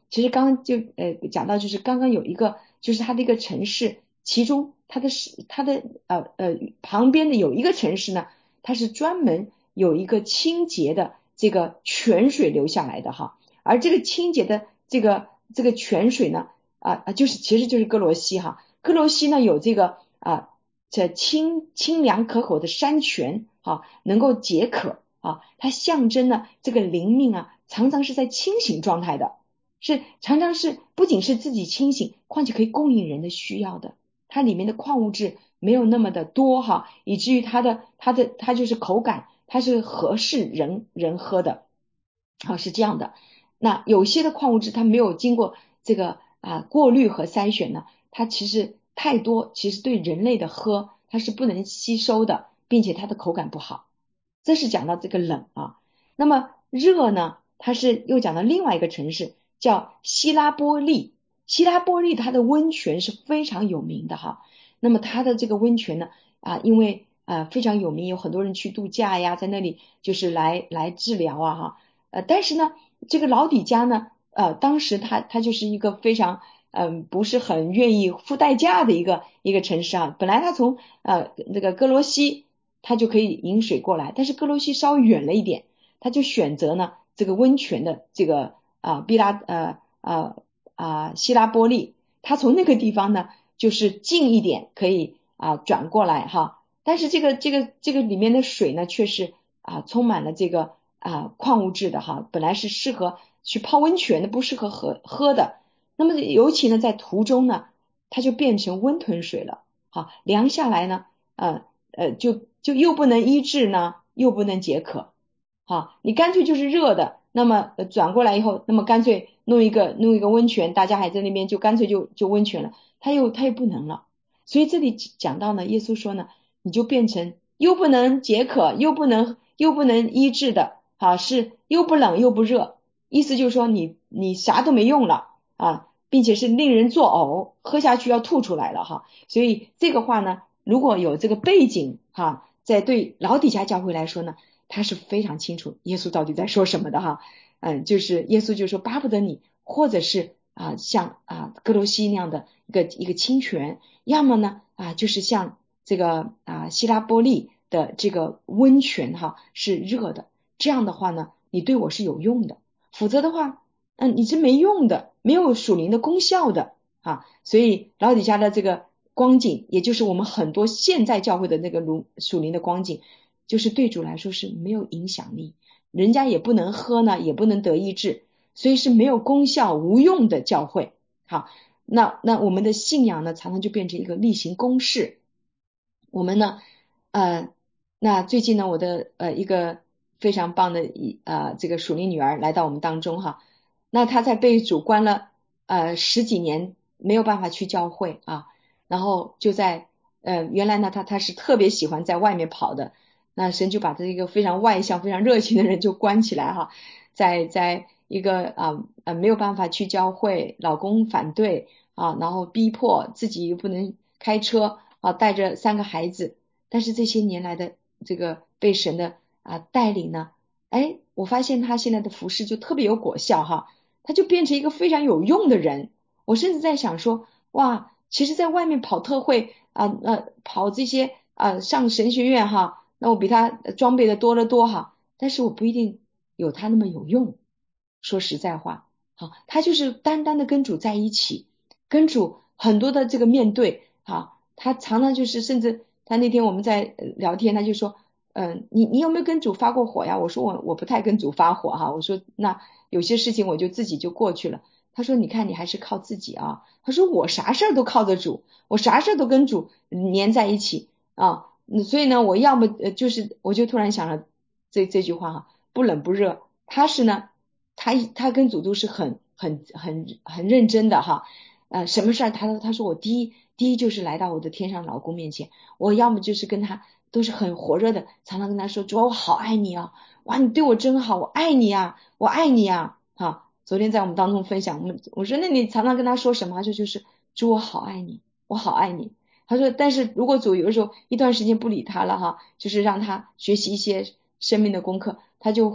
其实刚刚就讲到，就是刚刚有一个就是它的一个城市，其中它的旁边的有一个城市呢，它是专门有一个清洁的这个泉水流下来的哈，而这个清洁的这个泉水呢其实就是哥罗西哈，哥罗西呢有这个这清凉可口的山泉能够解渴它象征了这个灵命常常是在清醒状态的，常常是不仅是自己清醒，况且可以供应人的需要的。它里面的矿物质没有那么的多以至于它就是口感，它是合适人喝的是这样的。那有些的矿物质它没有经过这个过滤和筛选呢，它其实太多，其实对人类的喝它是不能吸收的，并且它的口感不好。这是讲到这个冷那么热呢，它是又讲到另外一个城市叫希拉波利。希拉波利它的温泉是非常有名的那么它的这个温泉呢因为非常有名，有很多人去度假呀，在那里就是来治疗但是呢这个老底嘉呢当时它就是一个非常不是很愿意付代价的一个城市本来它从那个哥罗西它就可以引水过来，但是哥罗西稍微远了一点，他就选择呢这个温泉的这个希拉波利，他从那个地方呢就是近一点可以转过来但是这个里面的水呢却是充满了这个矿物质的本来是适合去泡温泉的，不适合喝的。那么尤其呢在途中呢它就变成温吞水了凉下来呢就又不能医治呢，又不能解渴你干脆就是热的，那么转过来以后，那么干脆弄一个温泉，大家还在那边就干脆就温泉了，他又不能了。所以这里讲到呢，耶稣说呢，你就变成又不能解渴，又不能医治的是又不冷又不热，意思就是说你啥都没用了并且是令人作呕，喝下去要吐出来了所以这个话呢，如果有这个背景在对老底嘉教会来说呢，他是非常清楚耶稣到底在说什么的就是耶稣就说巴不得你或者是像哥罗西那样的一个清泉，要么呢就是像这个希拉波利的这个温泉是热的，这样的话呢你对我是有用的，否则的话你是没用的，没有属灵的功效的所以老底嘉的这个光景，也就是我们很多现在教会的那个属灵的光景，就是对主来说是没有影响力，人家也不能喝呢，也不能得医治，所以是没有功效无用的教会那我们的信仰呢常常就变成一个例行公事。我们呢那最近呢我的一个非常棒的这个属灵女儿来到我们当中那她在被主关了10几年，没有办法去教会然后就在原来呢他是特别喜欢在外面跑的，那神就把这一个非常外向非常热情的人就关起来在一个没有办法去教会，老公反对然后逼迫自己又不能开车带着3个孩子，但是这些年来的这个被神的带领呢，我发现他现在的服事就特别有果效他就变成一个非常有用的人。我甚至在想说，哇，其实在外面跑特会跑这些上神学院那我比他装备的多得多但是我不一定有他那么有用。说实在话他就是单单的跟主在一起，跟主很多的这个面对他常常就是甚至他那天我们在聊天，他就说你有没有跟主发过火呀？我说我不太跟主发火我说那有些事情我就自己就过去了。他说你看你还是靠自己他说我啥事儿都靠着主，我啥事儿都跟主粘在一起所以呢我要么就是我就突然想了这句话不冷不热，他是呢他跟主都是很认真的什么事儿他说我第一就是来到我的天上老公面前，我要么就是跟他都是很火热的，常常跟他说主我好爱你哇你对我真好，我爱你我爱你昨天在我们当中分享，我说那你常常跟他说什么？就是主我好爱你，我好爱你。他说但是如果主有的时候一段时间不理他了就是让他学习一些生命的功课，他就会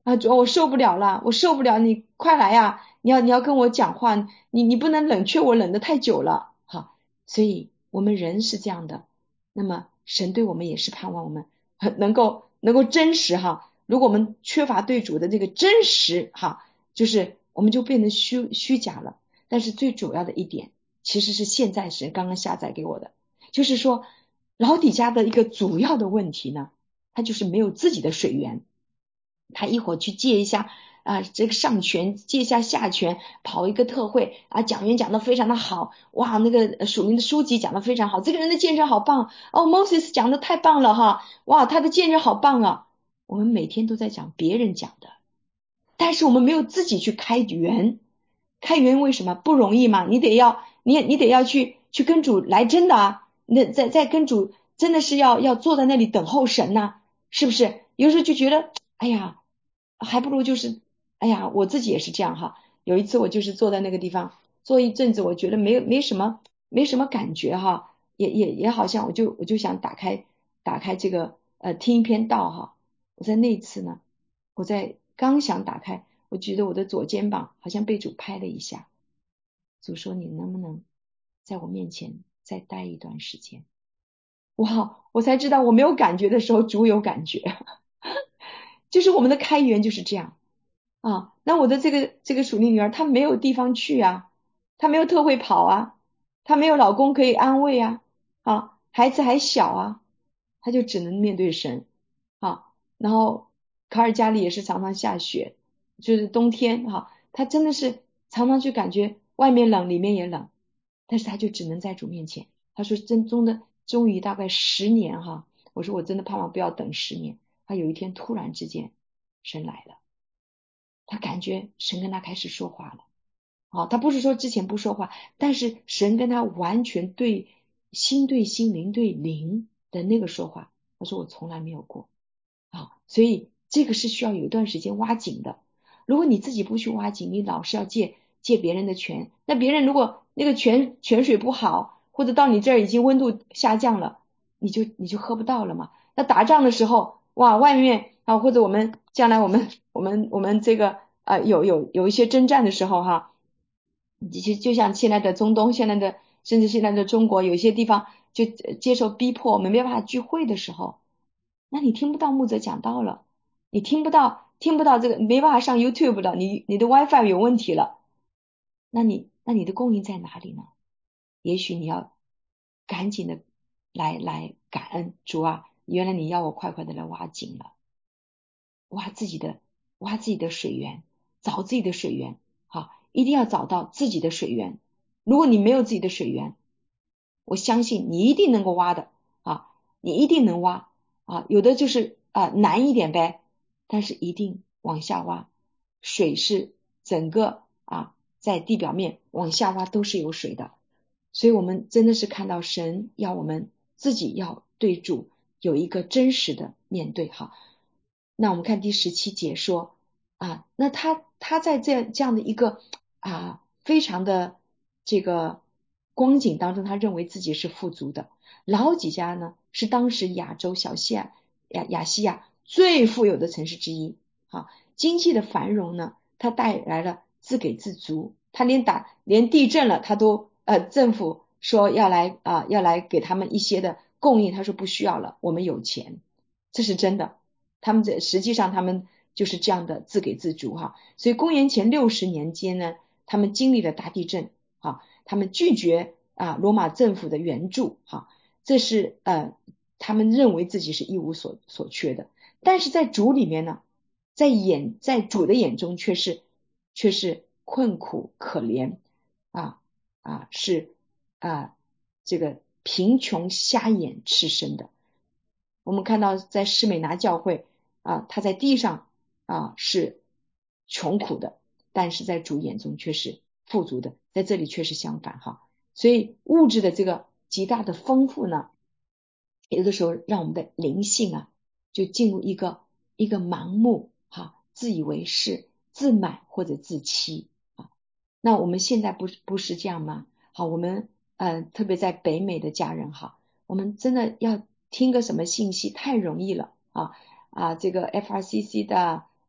啊，主我受不了了，我受不了，你快来呀！你要跟我讲话，你不能冷却我冷得太久了，哈。所以我们人是这样的，那么神对我们也是盼望我们能够真实哈。如果我们缺乏对主的这个真实哈，就是我们就变得虚假了。但是最主要的一点，其实是现在神刚刚下载给我的，就是说老底嘉的一个主要的问题呢，他就是没有自己的水源。他一会儿去借一下这个上拳，借一下下拳，跑一个特会啊，讲员讲得非常的好，哇，那个属灵的书籍讲得非常好，这个人的见证好棒哦，Moses 讲得太棒了哈，哇，他的见证好棒啊。我们每天都在讲别人讲的，但是我们没有自己去开源。开源为什么不容易嘛？你得要去跟主来真的啊，那在跟主真的是要坐在那里等候神呐，是不是？有时候就觉得哎呀，还不如就是哎呀，我自己也是这样哈。有一次我就是坐在那个地方坐一阵子，我觉得没什么感觉哈，也好像我就想打开这个听一篇道哈。我在那一次呢，我在刚想打开，我觉得我的左肩膀好像被主拍了一下，主说你能不能在我面前再待一段时间。哇，我才知道我没有感觉的时候主有感觉。就是我们的开源就是这样啊。那我的这个属灵女儿她没有地方去啊，她没有特会跑啊，她没有老公可以安慰啊，孩子还小啊，她就只能面对神啊。然后卡尔加里也是常常下雪，就是冬天她真的是常常就感觉外面冷里面也冷，但是她就只能在主面前。她说终于大概10年我说我真的盼望不要等10年。他有一天突然之间神来了，他感觉神跟他开始说话了他不是说之前不说话，但是神跟他完全心对心灵对灵的那个说话，他说我从来没有过所以这个是需要有一段时间挖井的。如果你自己不去挖井，你老是要借别人的泉，那别人如果那个泉水不好，或者到你这儿已经温度下降了，你就喝不到了嘛。那打仗的时候，哇，外面或者我们将来我们这个有一些征战的时候就像现在的中东，现在的甚至现在的中国，有一些地方就接受逼迫，我们没办法聚会的时候，那你听不到牧者讲道了，你听不到这个，没办法上 YouTube 了，你的 WiFi 有问题了，那你的供应在哪里呢？也许你要赶紧的来感恩主啊，原来你要我快快的来挖井了，挖自己的水源，找自己的水源一定要找到自己的水源。如果你没有自己的水源，我相信你一定能够挖的你一定能挖有的就是难一点呗，但是一定往下挖。水是整个在地表面往下挖都是有水的，所以我们真的是看到神要我们自己要对主有一个真实的面对那我们看第17节说那他在这样的一个非常的这个光景当中，他认为自己是富足的。老底嘉呢是当时亚洲亚细亚最富有的城市之一经济的繁荣呢，它带来了自给自足，他连地震了他都政府说要来给他们一些的供应，他说不需要了，我们有钱，这是真的。实际上他们就是这样的自给自足所以公元前60年间呢，他们经历了大地震他们拒绝罗马政府的援助这是他们认为自己是一无所缺的。但是在主里面呢，在主的眼中却是困苦可怜是这个贫穷瞎眼赤身的。我们看到在士美拿教会他在地上是穷苦的，但是在主眼中却是富足的，在这里却是相反所以物质的这个极大的丰富呢，有的时候让我们的灵性就进入一个盲目自以为是、自满或者自欺那我们现在不是这样吗？我们特别在北美的家人我们真的要听个什么信息太容易了这个 FRCC 的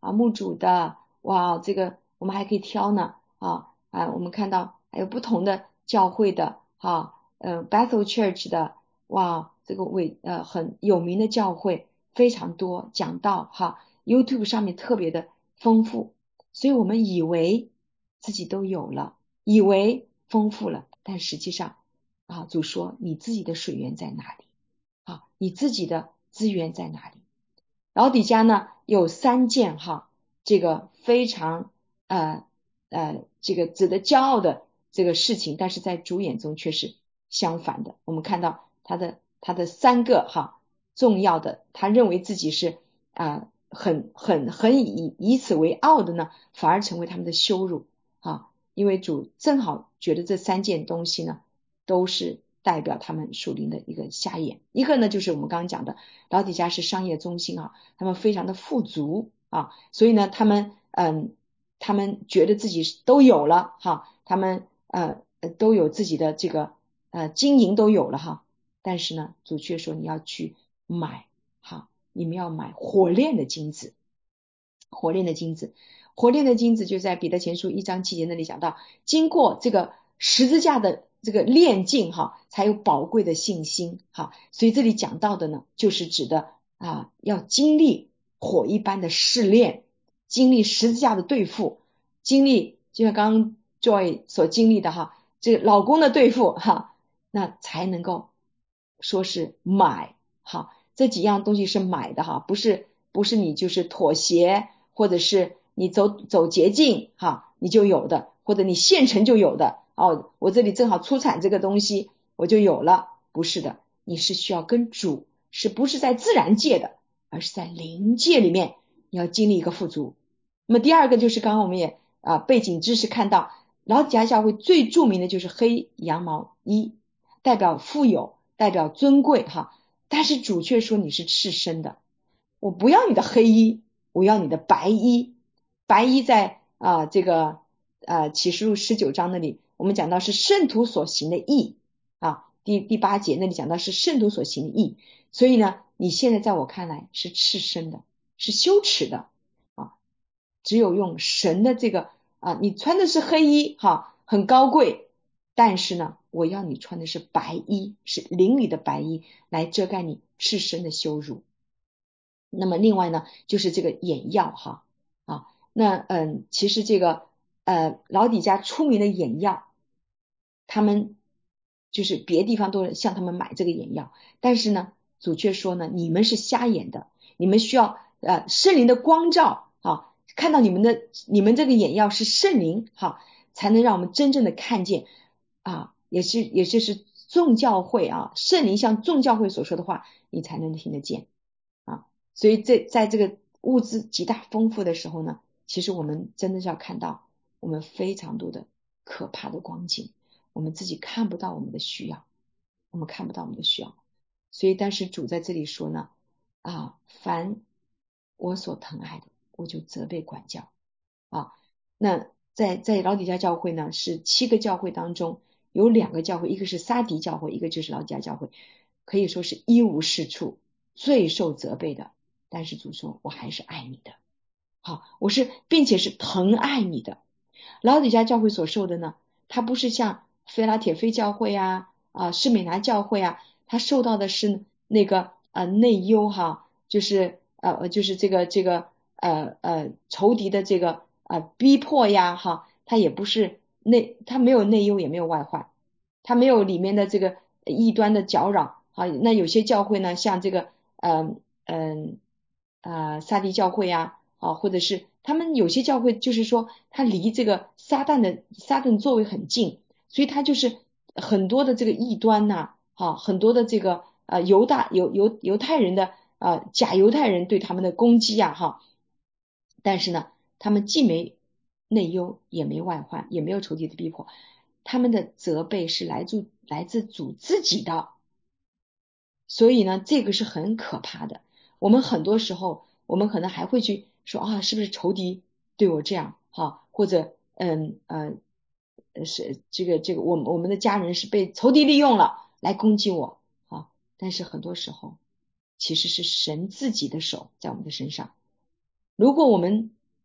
牧主的，哇，这个我们还可以挑呢，我们看到还有不同的教会的Bethel Church 的，哇，这个很有名的教会非常多，讲道YouTube 上面特别的丰富，所以我们以为自己都有了，以为丰富了，但实际上主说你自己的水源在哪里？你自己的资源在哪里？老底嘉呢有3件这个非常这个值得骄傲的这个事情，但是在主眼中却是相反的。我们看到他的3个重要的，他认为自己是很以此为傲的呢，反而成为他们的羞辱因为主正好觉得这3件东西呢都是代表他们属灵的一个瞎眼。一个呢就是我们刚刚讲的老底嘉是商业中心他们非常的富足所以呢他们觉得自己都有了他们都有自己的这个经营都有了但是呢主却说你要去买你们要买火炼的金子。火炼的金子就在彼得前书1章7节那里讲到，经过这个十字架的这个炼净才有宝贵的信心所以这里讲到的呢就是指的要经历火一般的试炼，经历十字架的对付，经历就像刚刚 Joy 所经历的这个老公的对付那才能够说是买这几样东西是买的不是你就是妥协，或者是你走捷径你就有的，或者你现成就有的我这里正好出产这个东西我就有了，不是的，你是需要跟主，是不是在自然界的，而是在灵界里面你要经历一个富足。那么第二个就是刚刚我们也背景知识看到老底嘉教会最著名的就是黑羊毛衣，代表富有，代表尊贵但是主却说你是赤身的，我不要你的黑衣，我要你的白衣。白衣在这个启示录19章那里我们讲到是圣徒所行的义第8节那里讲到是圣徒所行的义，所以呢你现在在我看来是赤身的，是羞耻的只有用神的这个你穿的是黑衣很高贵，但是呢我要你穿的是白衣，是灵里的白衣，来遮盖你赤身的羞辱。那么另外呢就是这个眼药那其实这个老底嘉出名的眼药，他们就是别地方都向他们买这个眼药，但是呢主却说呢你们是瞎眼的，你们需要圣灵的光照看到你们这个眼药是圣灵才能让我们真正的看见也就是众教会圣灵向众教会所说的话你才能听得见所以在这个物资极大丰富的时候呢，其实我们真的是要看到我们非常多的可怕的光景，我们自己看不到我们的需要，所以但是主在这里说呢凡我所疼爱的我就责备管教那在老底嘉教会呢是7个教会当中有2个教会，一个是撒迪教会，一个就是老底嘉教会，可以说是一无是处，最受责备的，但是主说我还是爱你的我是并且是疼爱你的。老底嘉教会所受的呢，它不是像菲拉铁菲教会士美拿教会它受到的是那个内忧就是这个仇敌的这个逼迫它也不是它没有内忧也没有外患，它没有里面的这个异端的搅扰那有些教会呢像这个撒迪教会或者是他们有些教会就是说他离这个撒旦座位很近，所以他就是很多的这个异端很多的这个犹太人的假犹太人对他们的攻击但是呢他们既没内忧也没外患，也没有仇敌的逼迫，他们的责备是来自主自己的，所以呢这个是很可怕的。我们很多时候我们可能还会去说是不是仇敌对我这样或者是这个我们的家人是被仇敌利用了来攻击我但是很多时候其实是神自己的手在我们的身上。如果我们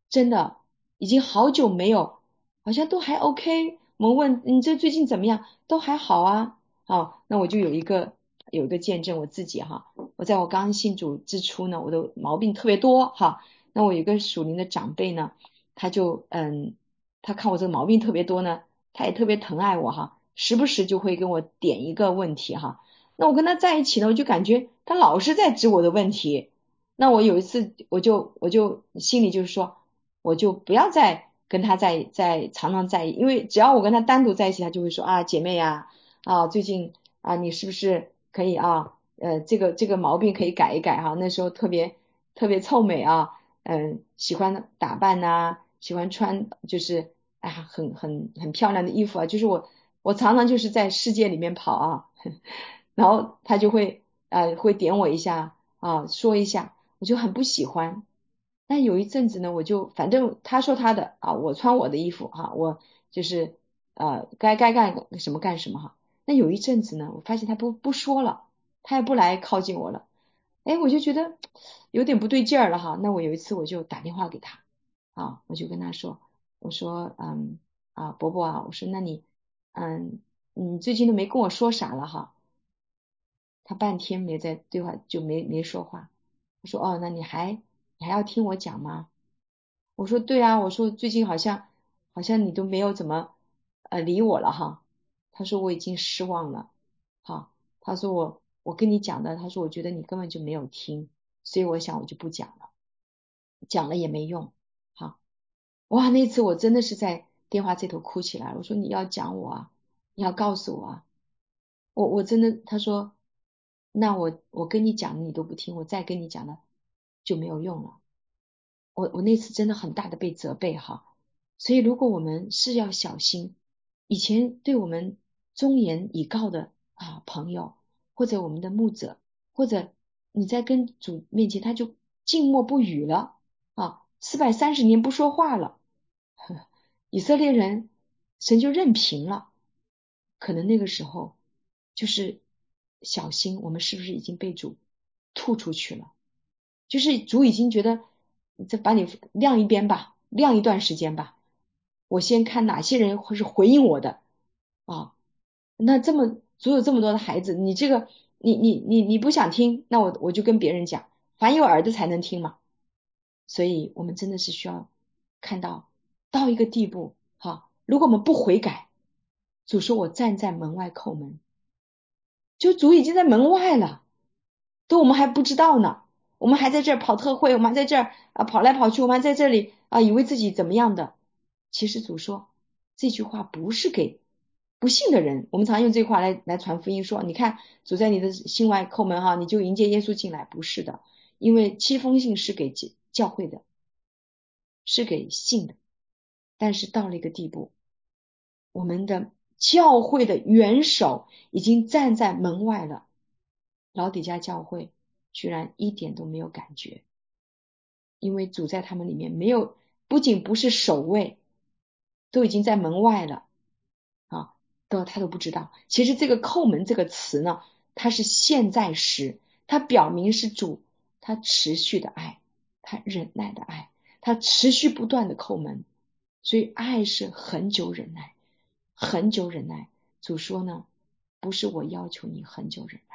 真的已经好久没有，好像都还 OK。我们问你这最近怎么样，都还好啊。好，那我就有一个见证我自己哈。我在我刚信主之初呢，我的毛病特别多哈。那我有一个属灵的长辈呢，他就他看我这个毛病特别多呢，他也特别疼爱我哈，时不时就会跟我点一个问题哈。那我跟他在一起呢，我就感觉他老是在指我的问题。那我有一次我就心里就是说，我就不要再跟他常常在，因为只要我跟他单独在一起，他就会说啊，姐妹呀，最近你是不是可以这个毛病可以改一改哈。那时候特别臭美啊，喜欢打扮呐，喜欢穿就是很漂亮的衣服啊，就是我常常就是在世界里面跑啊，然后他就会点我一下说一下，我就很不喜欢。那有一阵子呢，我就反正他说他的我穿我的衣服我就是该干什么干什么哈。那有一阵子呢，我发现他不说了，他也不来靠近我了。哎，我就觉得有点不对劲儿了哈。那我有一次我就打电话给他我就跟他说，我说伯伯我说那你最近都没跟我说啥了哈。他半天没在对话，就没说话。他说那你还要听我讲吗？我说对啊，我说最近好像你都没有怎么理我了哈。他说我已经失望了哈。他说我跟你讲的，他说我觉得你根本就没有听，所以我想我就不讲了，讲了也没用哈。哇，那次我真的是在电话这头哭起来，我说你要讲我你要告诉我我真的。他说那我跟你讲你都不听，我再跟你讲了就没有用了。我那次真的很大的被责备哈。所以如果我们是要小心，以前对我们忠言以告的朋友，或者我们的牧者，或者你在跟主面前他就静默不语了430年不说话了，以色列人神就任凭了。可能那个时候就是小心，我们是不是已经被主吐出去了？就是主已经觉得再把你晾一边吧，晾一段时间吧，我先看哪些人会是回应我的那主有这么多的孩子，你这个你不想听，那我就跟别人讲，凡有耳的才能听嘛。所以我们真的是需要看到一个地步如果我们不悔改，主说我站在门外叩门，就主已经在门外了，都我们还不知道呢。我们还在这儿跑特会，我们还在这儿跑来跑去，我们还在这里以为自己怎么样的。其实主说这句话不是给不信的人，我们常用这句话来传福音，说你看主在你的心外叩门你就迎接耶稣进来。不是的，因为7封信是给教会的，是给信的。但是到了一个地步，我们的教会的元首已经站在门外了，老底嘉教会居然一点都没有感觉，因为主在他们里面没有，不仅不是守卫，都已经在门外了他都不知道。其实这个叩门这个词呢，它是现在时，它表明是主他持续的爱，他忍耐的爱，他持续不断的叩门。所以爱是恒久忍耐，恒久忍耐。主说呢，不是我要求你恒久忍耐，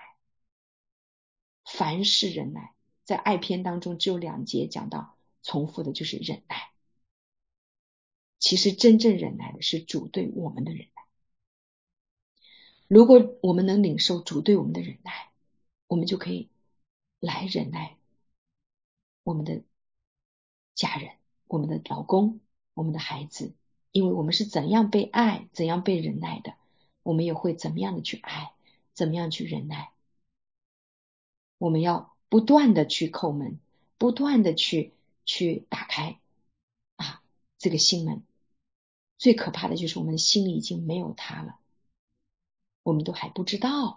凡事忍耐。在爱篇当中只有2节讲到重复的就是忍耐。其实真正忍耐的是主对我们的忍耐。如果我们能领受主对我们的忍耐，我们就可以来忍耐我们的家人，我们的老公，我们的孩子。因为我们是怎样被爱，怎样被忍耐的，我们也会怎么样的去爱，怎么样去忍耐。我们要不断的去叩门，不断的去打开这个心门。最可怕的就是我们心里已经没有他了，我们都还不知道。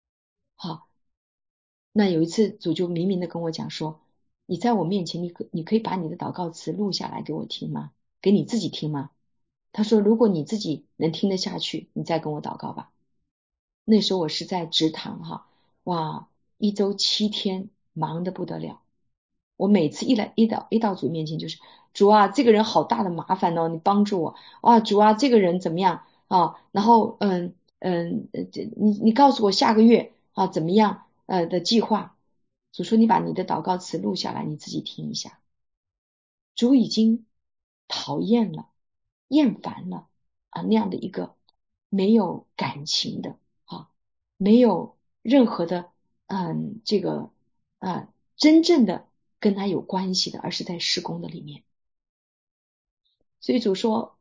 那有一次主就明明的跟我讲说，你在我面前你可以把你的祷告词录下来给我听吗？给你自己听吗？他说如果你自己能听得下去，你再跟我祷告吧。那时候我是在职堂哇，1周7天忙得不得了。 我每次一到主面前就是主啊，这个人好大的麻烦哦，你帮助我啊，主啊，这个人怎么样啊？然后你告诉我下个月啊怎么样的计划。主说你把你的祷告词录下来，你自己听一下。主已经讨厌了、厌烦了啊那样的一个没有感情的啊，没有任何的这个真正的跟他有关系的，而是在事工的里面。所以主说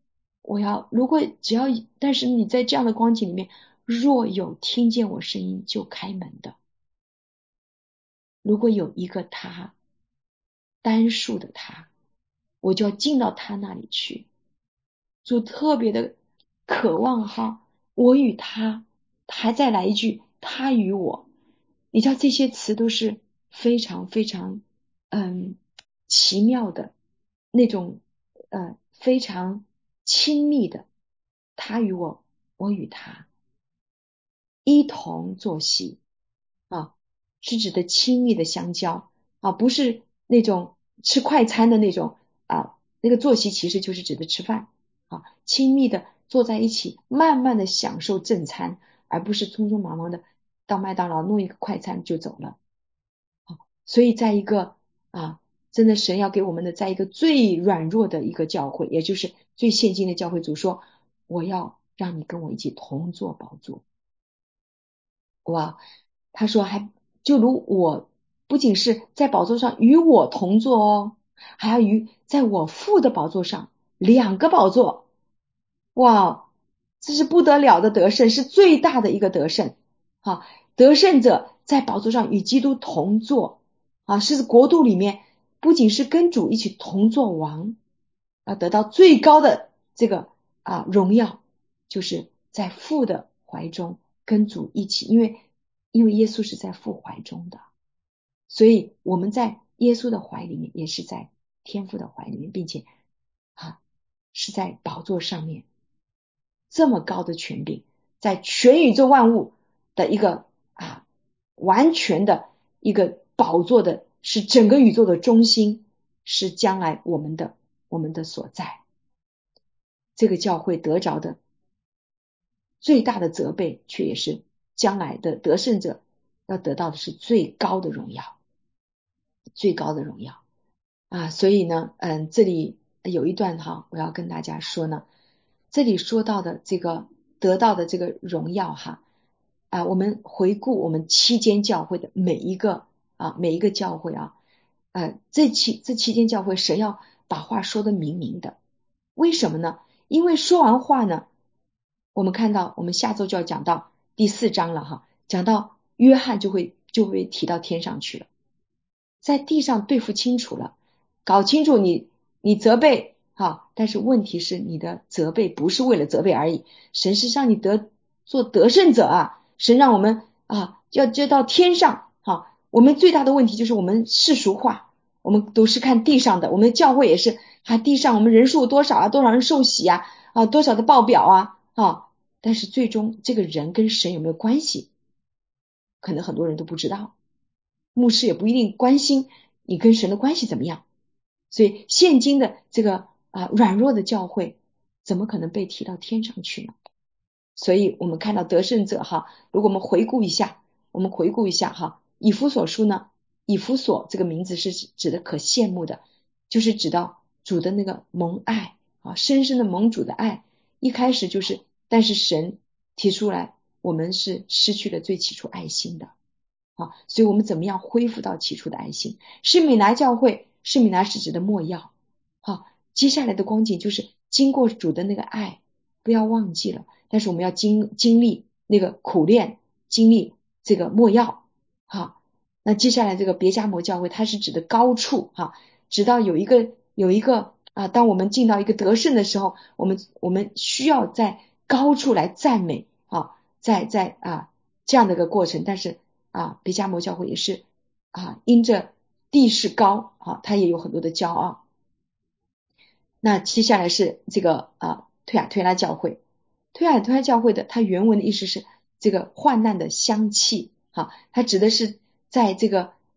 但是你在这样的光景里面，若有听见我声音就开门的，如果有一个他单数的他，我就要进到他那里去。主特别的渴望哈，我与他，还再来一句他与我。你知道这些词都是非常非常奇妙的那种非常亲密的，他与我，我与他一同作息啊，是指的亲密的相交啊，不是那种吃快餐的那种啊，那个作息其实就是指的吃饭啊，亲密的坐在一起，慢慢的享受正餐，而不是匆匆忙忙的到麦当劳弄一个快餐就走了。所以在一个真的神要给我们的，在一个最软弱的一个教会，也就是最现今的教会，主说我要让你跟我一起同坐宝座。哇，他说就如我不仅是在宝座上与我同坐哦，还要在我父的宝座上2个宝座。哇，这是不得了的得胜，是最大的一个得胜啊！得胜者在宝座上与基督同坐啊，是国度里面不仅是跟主一起同坐王啊，得到最高的这个荣耀，就是在父的怀中跟主一起，因为耶稣是在父怀中的，所以我们在耶稣的怀里面，也是在天父的怀里面，并且是在宝座上面。这么高的权柄，在全宇宙万物的一个完全的一个宝座的，是整个宇宙的中心，是将来我们的所在。这个教会得着的最大的责备，却也是将来的得胜者要得到的是最高的荣耀，最高的荣耀所以呢这里有一段我要跟大家说呢，这里说到的这个得到的这个荣耀我们回顾我们7间教会的每一个教会这七间教会神要把话说得明明的。为什么呢？因为说完话呢，我们看到我们下周就要讲到第4章了讲到约翰就会提到天上去了，在地上对付清楚了，搞清楚你责备但是问题是你的责备不是为了责备而已，神是让你做得胜者神让我们要到天上我们最大的问题就是我们世俗化，我们都是看地上的，我们的教会也是地上我们人数多少多少人受洗多少的报表但是最终这个人跟神有没有关系，可能很多人都不知道，牧师也不一定关心你跟神的关系怎么样。所以现今的这个软弱的教会怎么可能被提到天上去呢？所以我们看到得胜者如果我们回顾一下以弗所书呢，以弗所这个名字是指的可羡慕的，就是指到主的那个蒙爱深深的蒙主的爱，一开始就是但是神提出来我们是失去了最起初爱心的所以我们怎么样恢复到起初的爱心？施米拿教会，施米拿是指的没药接下来的光景就是经过主的那个爱，不要忘记了，但是我们要经历那个苦练，经历这个没药那接下来这个别迦摩教会，它是指的高处直到有一个当我们进到一个得胜的时候，我们需要在高处来赞美在这样的一个过程。但是别迦摩教会也是因着地势高它也有很多的骄傲。那接下来是这个推雅推拉教会，推雅推拉教会的它原文的意思是这个患难的香气它指的是在这个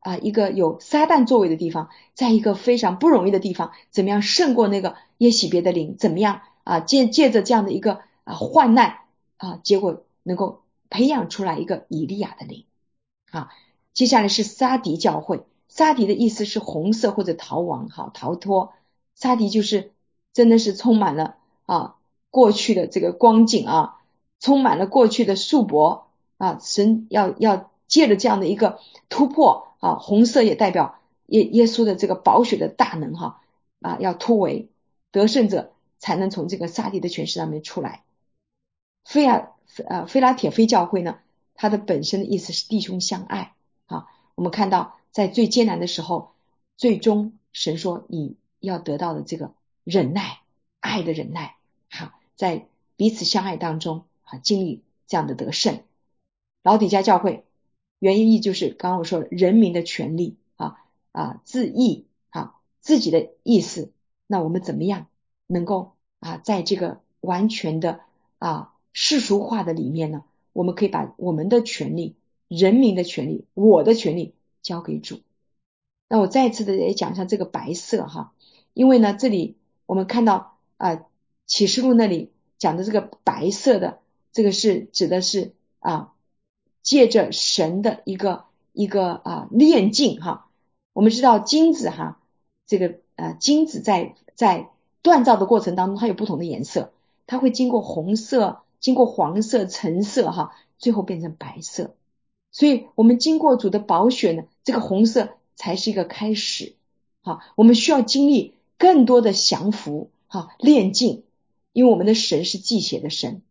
一个有撒旦作为的地方，在一个非常不容易的地方，怎么样胜过那个耶洗别的灵，怎么样借着这样的一个患难结果能够培养出来一个以利亚的灵接下来是撒狄教会，撒狄的意思是红色或者逃亡逃脱，撒狄就是真的是充满了过去的这个光景充满了过去的束缚神要借着这样的一个突破红色也代表耶稣的这个宝血的大能要突围，得胜者才能从这个撒狄的权势上面出来。菲拉铁非教会呢，它的本身的意思是弟兄相爱我们看到在最艰难的时候，最终神说你要得到的这个忍耐，爱的忍耐在彼此相爱当中经历这样的得胜。老底嘉教会原意就是刚刚我说的人民的权利自义自己的意思，那我们怎么样能够在这个完全的世俗化的里面呢，我们可以把我们的权利，人民的权利，我的权利交给主。那我再一次的也讲一下这个白色因为呢这里我们看到启示录那里讲的这个白色的，这个是指的是借着神的一个炼净我们知道金子这个金子在锻造的过程当中它有不同的颜色，它会经过红色，经过黄色，橙色最后变成白色。所以我们经过主的宝血呢，这个红色才是一个开始我们需要经历更多的降服炼净，因为我们的神是祭血的神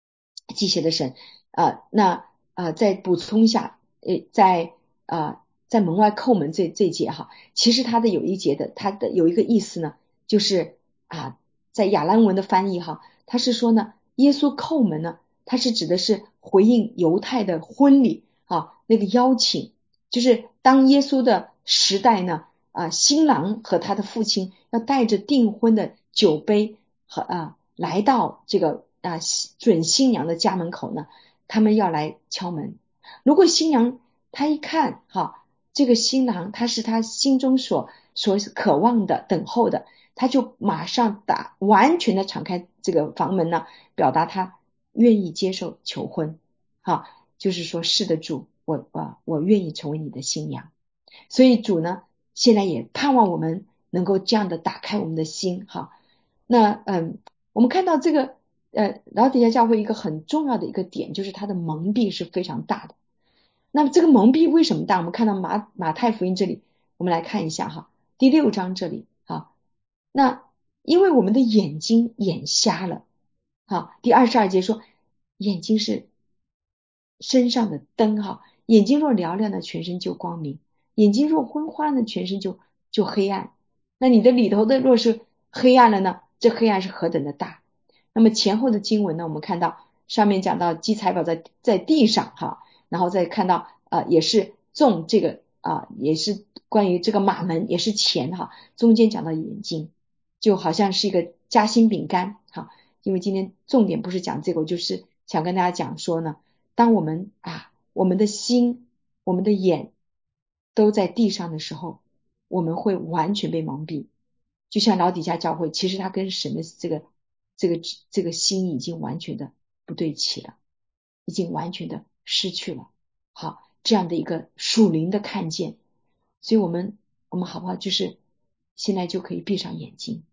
再补充一下在门外叩门这节其实它的有一节的它的有一个意思呢，就是在亚兰文的翻译它是说呢，耶稣叩门呢，它是指的是回应犹太的婚礼那个邀请，就是当耶稣的时代呢新郎和他的父亲要带着订婚的酒杯和来到这个准新娘的家门口呢，他们要来敲门。如果新娘她一看这个新郎他是他心中所渴望的等候的，他就马上完全的敞开这个房门呢，表达他愿意接受求婚就是说是的主，我愿意成为你的新娘。所以主呢现在也盼望我们能够这样的打开我们的心那我们看到这个老底嘉教会一个很重要的一个点，就是它的蒙蔽是非常大的。那么这个蒙蔽为什么大？我们看到马太福音这里，我们来看一下第6章这里那因为我们的眼睛眼瞎了第22节说眼睛是身上的灯眼睛若嘹亮呢，全身就光明；眼睛若昏花呢，全身就黑暗。那你的里头的若是黑暗了呢，这黑暗是何等的大。那么前后的经文呢，我们看到上面讲到积财宝在地上然后再看到也是种这个也是关于这个马门也是钱中间讲到眼睛，就好像是一个夹心饼干因为今天重点不是讲这个，我就是想跟大家讲说呢，当我们我们的心我们的眼都在地上的时候，我们会完全被蒙蔽。就像老底嘉教会，其实他跟神的这个心已经完全的不对齐了，已经完全的失去了这样的一个属灵的看见。所以我们好不好就是现在就可以闭上眼睛，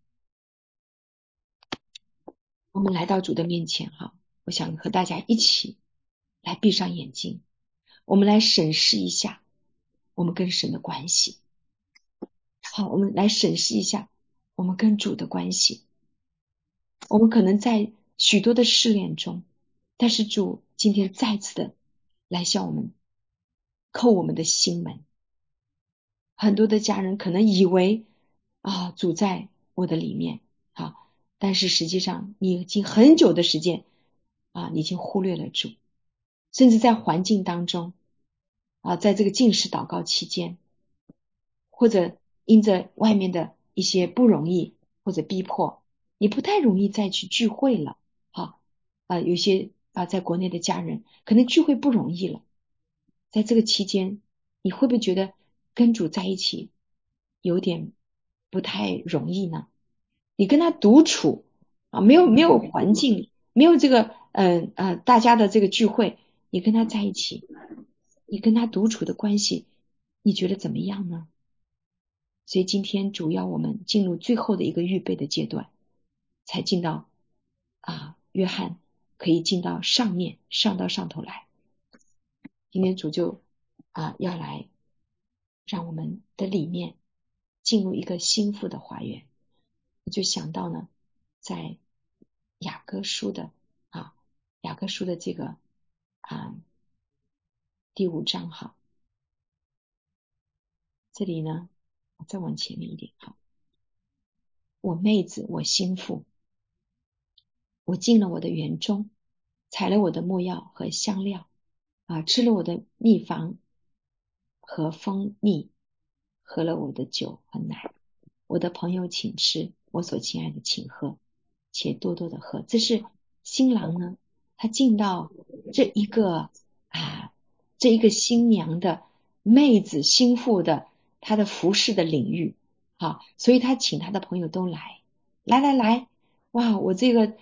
我们来到主的面前我想和大家一起来闭上眼睛，我们来审视一下我们跟神的关系。我们来审视一下我们跟主的关系。我们可能在许多的试炼中，但是主今天再次的来向我们叩我们的心门。很多的家人可能以为主在我的里面但是实际上你已经很久的时间你已经忽略了主，甚至在环境当中在这个禁食祷告期间，或者因着外面的一些不容易或者逼迫，你不太容易再去聚会了有些在国内的家人可能聚会不容易了。在这个期间，你会不会觉得跟主在一起有点不太容易呢？你跟他独处啊，没有环境，没有这个大家的这个聚会，你跟他在一起，你跟他独处的关系，你觉得怎么样呢？所以今天主要我们进入最后的一个预备的阶段，才进到约翰可以进到上面，上到上头来。今天主就要来让我们的里面进入一个心腹的花园。我就想到呢，在雅各书的这个第5章哈，这里呢再往前面一点哈，我妹子我心腹，我进了我的园中，采了我的没药和香料吃了我的蜜房和蜂蜜，喝了我的酒和奶。我的朋友请吃，我所亲爱的请喝，且多多的喝。这是新郎呢，他进到这一个新娘的妹子心腹的他的服侍的领域所以他请他的朋友都来，哇，我这个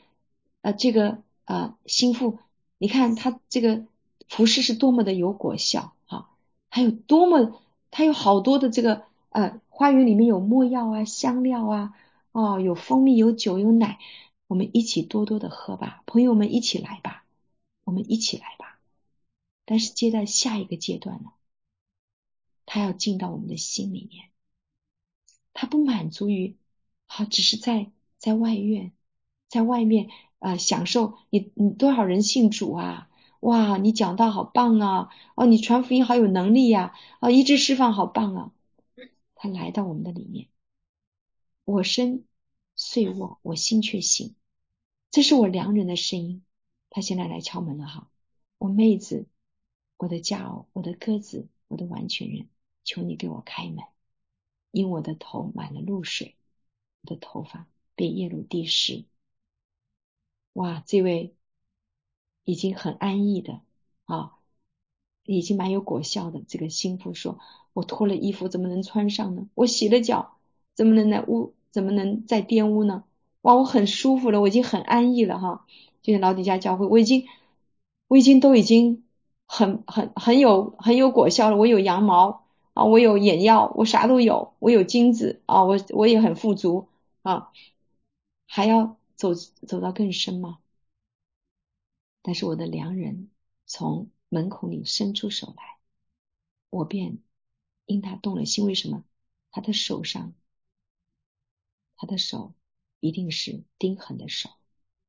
心腹，你看他这个服侍是多么的有果效还有他有好多的这个花园里面有没药香料有蜂蜜有酒有奶，我们一起多多的喝吧，朋友们一起来吧，我们一起来吧。但是接在下一个阶段呢，他要进到我们的心里面，他不满足于只是在外院，在外面享受你多少人信主哇，你讲道好棒你传福音好有能力医治释放好棒他来到我们的里面，我身睡卧，我心却醒，这是我良人的声音，他现在来敲门了我妹子，我的佳偶，我的鸽子，我的完全人，求你给我开门，因我的头满了露水，我的头发被夜露滴湿。哇，这位已经很安逸的已经蛮有果效的这个心腹说，我脱了衣服怎么能穿上呢？我洗了脚怎么能再玷污呢？哇，我很舒服了，我已经很安逸了就像老底嘉教会，我已经很有果效了，我有羊毛我有眼药，我啥都有，我有金子我也很富足还要走到更深吗？但是我的良人从门口里伸出手来，我便因他动了心。为什么？他的手一定是钉痕的手。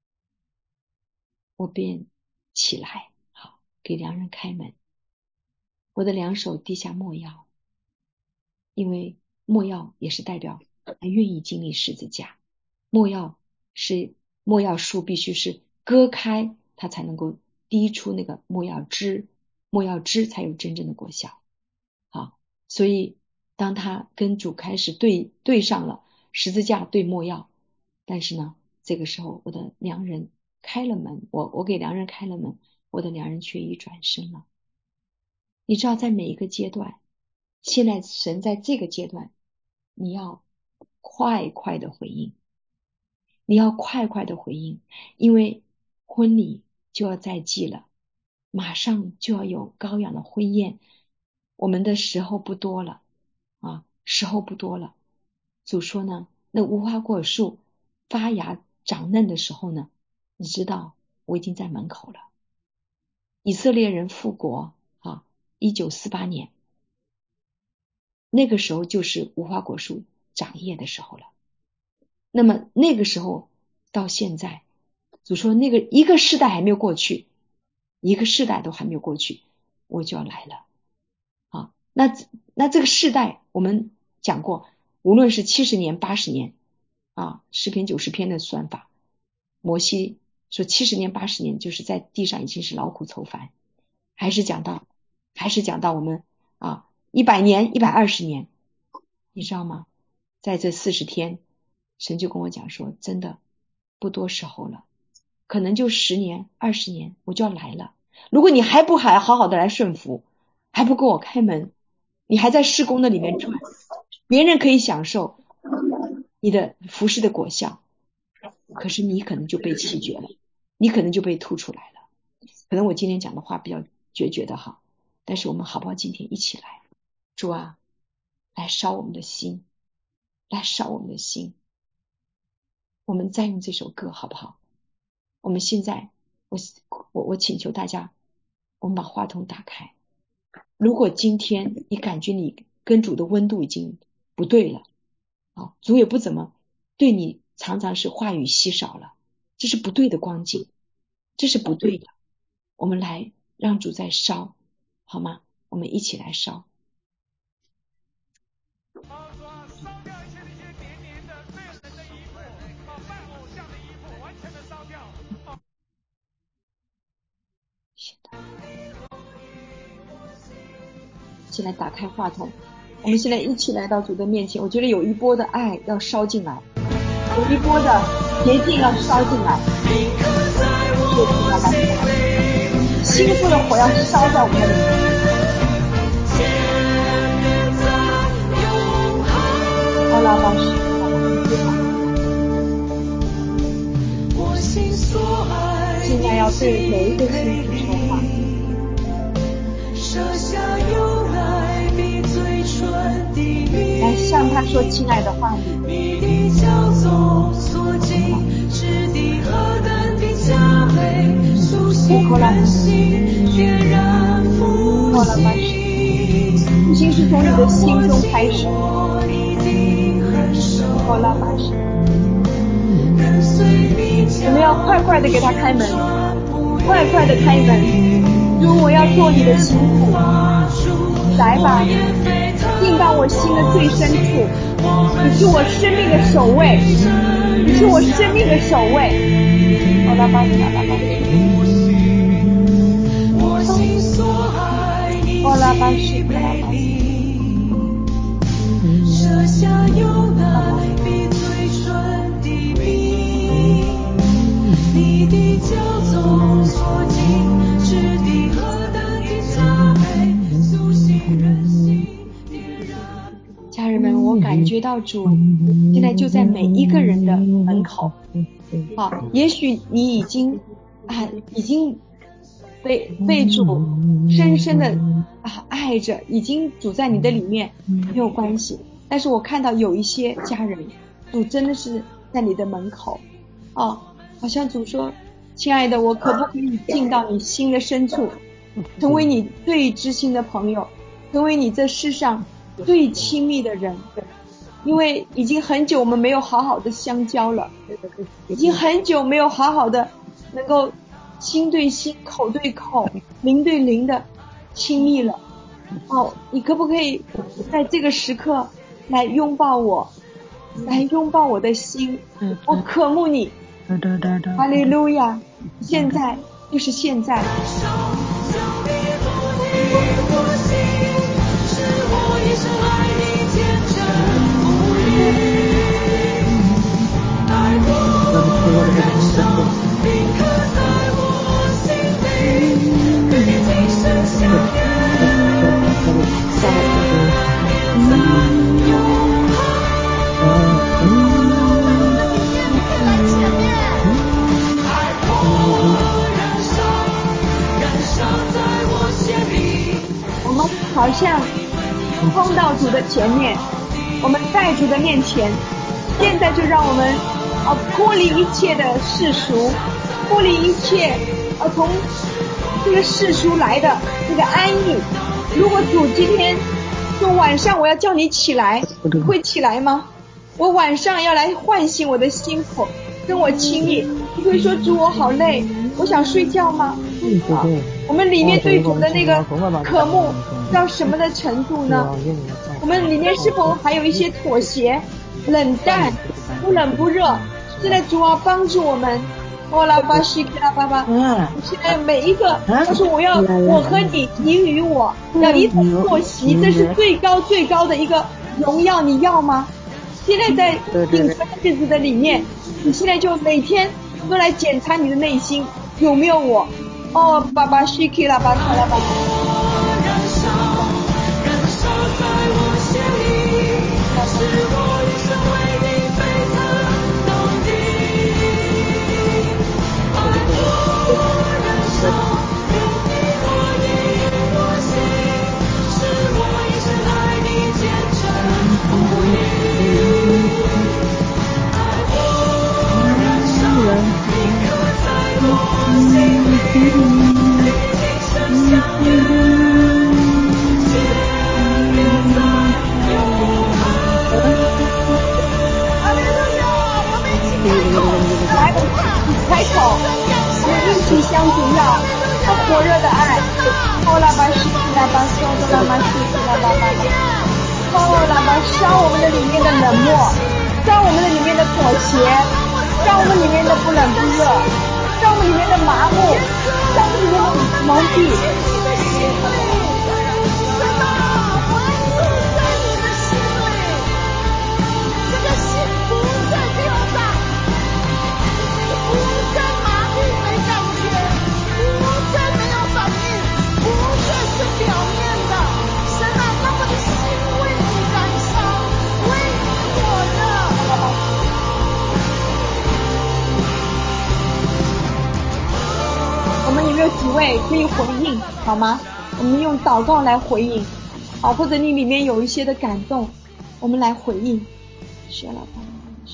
我便起来给良人开门，我的两手滴下没药，因为没药也是代表他愿意经历十字架。没药树必须是割开，它才能够滴出那个没药汁才有真正的果效所以当他跟主开始对上了十字架对没药，但是呢这个时候我的良人开了门，我给良人开了门，我的良人却已转身了。你知道在每一个阶段，现在神在这个阶段，你要快快的回应，因为婚礼就要在即了，马上就要有羔羊的婚宴，我们的时候不多了主说呢，那无花果树发芽长嫩的时候呢，你知道我已经在门口了。以色列人复国1948年，那个时候就是无花果树长叶的时候了。那么那个时候到现在，主说那个一个世代还没有过去，一个世代都还没有过去，我就要来了那这个世代我们讲过，无论是70年80年诗篇90篇的算法，摩西说70年80年就是在地上已经是劳苦愁烦，还是讲到我们100年120年，你知道吗？在这40天，神就跟我讲说，真的不多时候了，可能就10年20年我就要来了。如果你还不好好的来顺服，还不给我开门， 你还在事工的里面转，别人可以享受你的服事的果效，可是你可能就被弃绝了，你可能就被吐出来了。可能我今天讲的话比较决绝的哈，但是我们好不好今天一起来，主啊，来烧我们的心，来烧我们的心。我们再用这首歌好不好？我们现在我请求大家，我们把话筒打开。如果今天你感觉你跟主的温度已经不对了，主也不怎么对你，常常是话语稀少了，这是不对的光景，这是不对的。我们来让主再烧，好吗？我们一起来烧。一起来打开话筒，我们现在一起来到主的面前。我觉得有一波的爱要烧进来，有一波的洁净要烧进来，幸福的火要烧在我们的里面。阿拉巴什，现在要对每一个心去说话。来向他说亲爱的话语。复兴是从你的心中开始。我们要快快的给他开门，快快的开门。主，我要做你的心腹，来吧，进到我心的最深处。你是我生命的守卫，你是我生命的守卫。好了吧，好了吧。好了吧，是的吧。舍下有爱比最纯的蜜，你的骄纵所尽，质地何等的加倍，苏醒人心。家人们，我感觉到主现在就在每一个人的门口。也许你已经被主深深的爱着，已经主在你的里面，没有关系。但是我看到有一些家人，主真的是在你的门口，好像主说，亲爱的，我可不可以进到你心的深处，成为你最知心的朋友，成为你这世上最亲密的人。因为已经很久我们没有好好的相交了，已经很久没有好好的能够心对心、口对口、灵对灵的亲密了。你可不可以在这个时刻来拥抱我，来拥抱我的心？我渴慕你。哈利路亚！现在就是现在。我们好像冲到主的前面，我们在主的面前，现在就让我们脱离一切的世俗，脱离一切从这个世俗来的这个安逸。如果主今天说晚上我要叫你起来，你会起来吗？我晚上要来唤醒我的心腹，跟我亲密，你会说主我好累，我想睡觉吗？我们里面对主的那个渴慕到什么的程度呢？我们里面是否还有一些妥协、冷淡、不冷不热？现在主啊帮助我们，拉巴西克拉巴巴，现在每一个他说我和你，你与我要一同坐席，这是最高最高的一个荣耀，你要吗？现在在顶层日子的里面，你现在就每天都来检查你的内心有没有我。巴巴西克拉巴卡拉巴。 开口，我们一起向主要他火热的爱。哦啦吧西西啦吧嗦的啦嘛西西啦吧吧吧。哦啦吧，烧我们的里面的冷漠，烧我们的里面的妥协，烧我们里面的不冷不热，烧我们里面的麻木，烧我们里面的蒙蔽。我们有没有几位可以回应好吗？我们用祷告来回应，好，或者你里面有一些的感动，我们来回应。学了吧。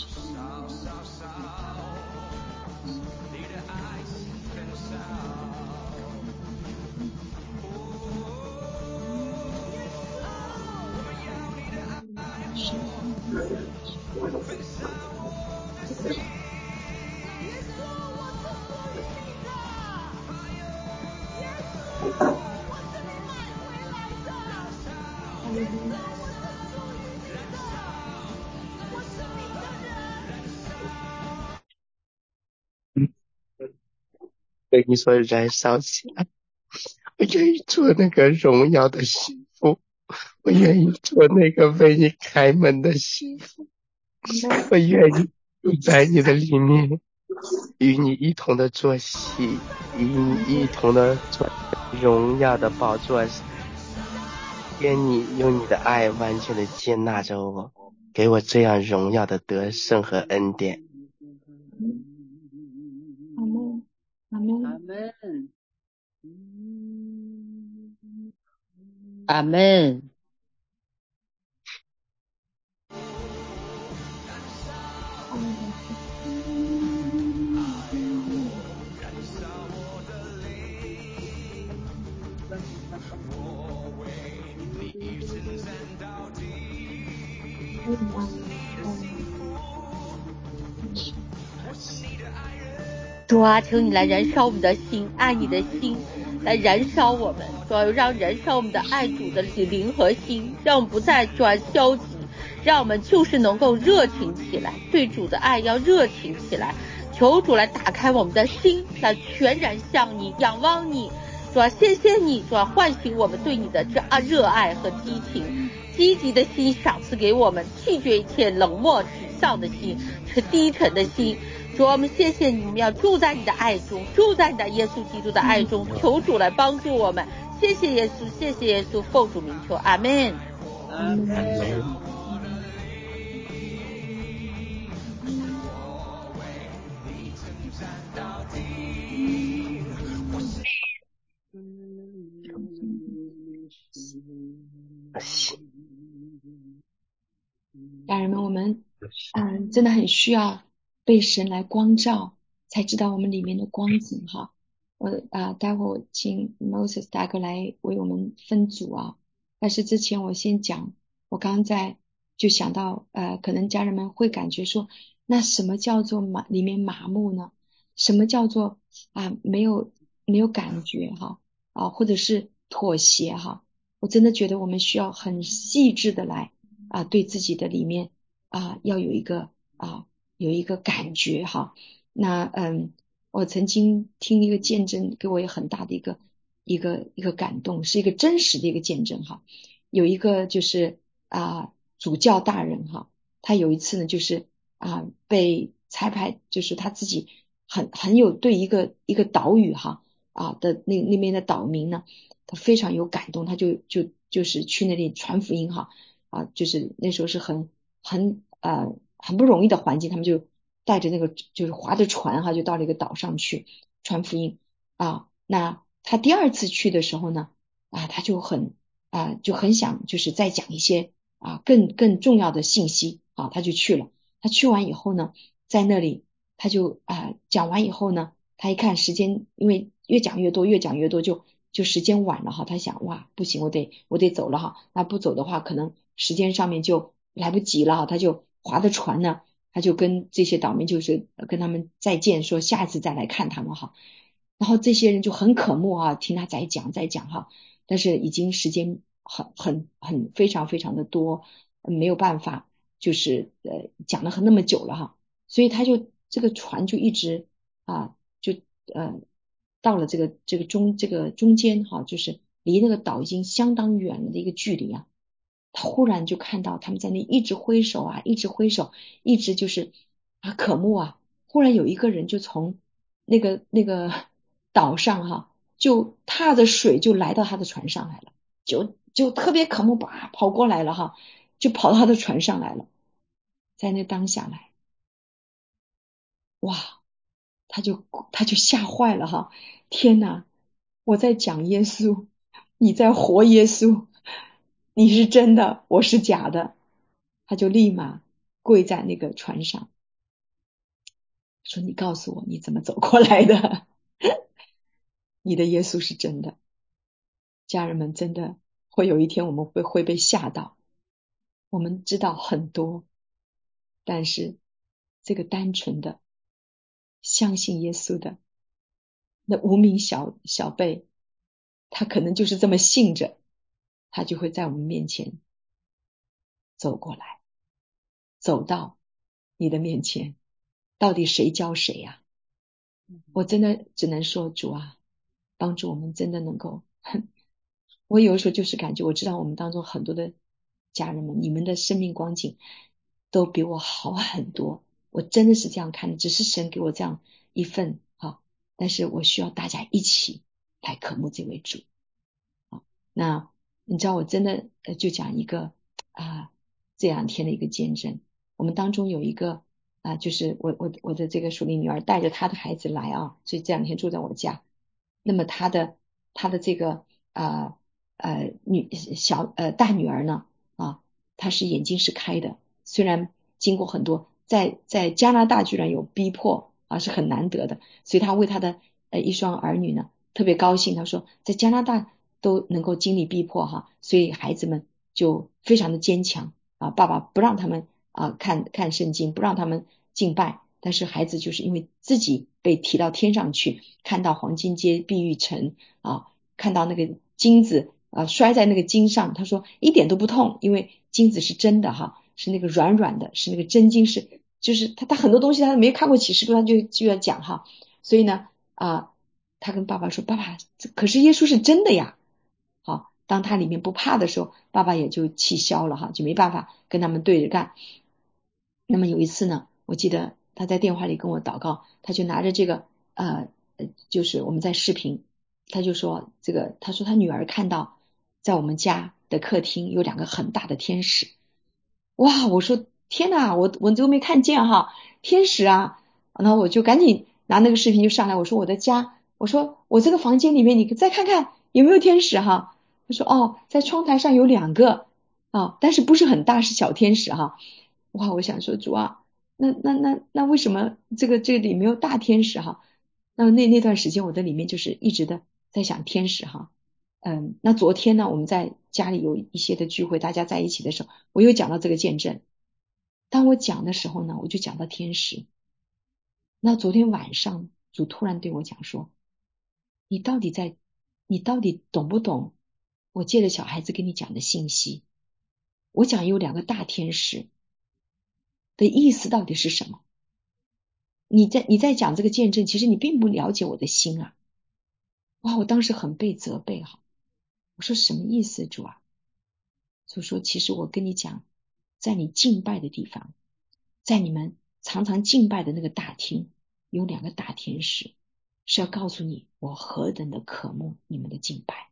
对你说燃烧起来，我愿意做那个荣耀的媳妇，我愿意做那个为你开门的媳妇，我愿意住在你的里面，与你一同的坐席，与你一同的坐荣耀的宝座上，愿你用你的爱完全的接纳着我，给我这样荣耀的得胜和恩典。 阿门，阿门， 阿门，阿门。 主啊，求你来燃烧我们的心，爱你的心来燃烧我们，主要让燃烧我们的爱主的灵和心，让我们不再转消极，让我们就是能够热情起来，对主的爱要热情起来。求主来打开我们的心，来全然向你仰望你。主啊，谢谢你，主啊，唤醒我们对你的热爱和激情，积极的心赏赐给我们，弃绝一切冷漠沮丧的心，是低沉的心。主，我们谢谢你，我们要住在你的爱中，住在你的耶稣基督的爱中，求主来帮助我们。谢谢耶稣，谢谢耶稣，奉主名求，阿们。 阿门。 家人们，我们真的很需要被神来光照，才知道我们里面的光景哈。待会我请 Moses 大哥来为我们分组啊。但是之前我先讲，我刚才就想到可能家人们会感觉说，那什么叫做里面麻木呢？什么叫做没有感觉哈或者是妥协哈？我真的觉得我们需要很细致的来对自己的里面要有一个感觉哈。那我曾经听一个见证，给我也很大的一个感动，是一个真实的一个见证哈。有一个就是主教大人哈，他有一次呢就是被差派，就是他自己很有对一个岛屿哈的那边的岛民呢，他非常有感动，他就是去那里传福音哈就是那时候是很不容易的环境，他们就带着那个就是划着船哈，就到了一个岛上去传福音那他第二次去的时候呢他就很想就是再讲一些更重要的信息他就去了。他去完以后呢，在那里他就讲完以后呢，他一看时间，因为越讲越多就时间晚了哈，他想哇不行，我得走了哈，那不走的话可能时间上面就来不及了哈，他就划着船呢他就跟这些岛民就是跟他们再见，说下次再来看他们哈。然后这些人就很渴慕啊，听他再讲哈，但是已经时间很非常非常的多，没有办法就是讲了那么久了哈，所以他就这个船就一直就到了这个中间哈，就是离那个岛已经相当远了的一个距离啊。他忽然就看到他们在那一直挥手啊，一直挥手，一直就是渴慕啊。忽然有一个人就从那个岛上哈，就踏着水就来到他的船上来了，就特别渴慕，跑过来了哈，就跑到他的船上来了。在那当下来，哇，他就吓坏了哈！天哪，我在讲耶稣，你在活耶稣，你是真的，我是假的。他就立马跪在那个船上，说你告诉我你怎么走过来的。你的耶稣是真的。家人们，真的会有一天我们会被吓到。我们知道很多，但是这个单纯的相信耶稣的那无名小辈，他可能就是这么信着，他就会在我们面前走过来，走到你的面前。到底谁教谁呀？我真的只能说，主啊，帮助我们真的能够我有的时候就是感觉，我知道我们当中很多的家人们，你们的生命光景都比我好很多，我真的是这样看的，只是神给我这样一份但是我需要大家一起来渴慕这位主。那你知道我真的就讲一个这两天的一个见证。我们当中有一个就是我的这个属灵女儿带着她的孩子来所以这两天住在我家。那么她的这个大女儿呢她是眼睛是开的，虽然经过很多在加拿大居然有逼迫是很难得的，所以她为她的一双儿女呢特别高兴。她说在加拿大都能够经历逼迫所以孩子们就非常的坚强爸爸不让他们看圣经，不让他们敬拜，但是孩子就是因为自己被提到天上去，看到黄金街碧玉城看到那个金子摔在那个金上，他说一点都不痛，因为金子是真的是那个软软的，是那个真金，就是他很多东西他没看过启示录，他就要讲所以呢他跟爸爸说，爸爸可是耶稣是真的呀。当他里面不怕的时候，爸爸也就气消了就没办法跟他们对着干。那么有一次呢，我记得他在电话里跟我祷告，他就拿着这个就是我们在视频，他就说他说他女儿看到在我们家的客厅有两个很大的天使。哇，我说天哪，我都没看见天使啊。然后我就赶紧拿那个视频就上来，我说我的家，我说我这个房间里面你再看看有没有天使他说在窗台上有两个但是不是很大，是小天使哇，我想说主啊，那为什么这里没有大天使那段时间我的里面就是一直的在想天使那昨天呢我们在家里有一些的聚会，大家在一起的时候，我又讲到这个见证。当我讲的时候呢，我就讲到天使。那昨天晚上主突然对我讲说，你到底懂不懂我借着小孩子跟你讲的信息？我讲有两个大天使的意思到底是什么？你在讲这个见证，其实你并不了解我的心哇，我当时很被责备我说什么意思主啊？就说其实我跟你讲，在你敬拜的地方，在你们常常敬拜的那个大厅，有两个大天使，是要告诉你我何等的渴慕你们的敬拜。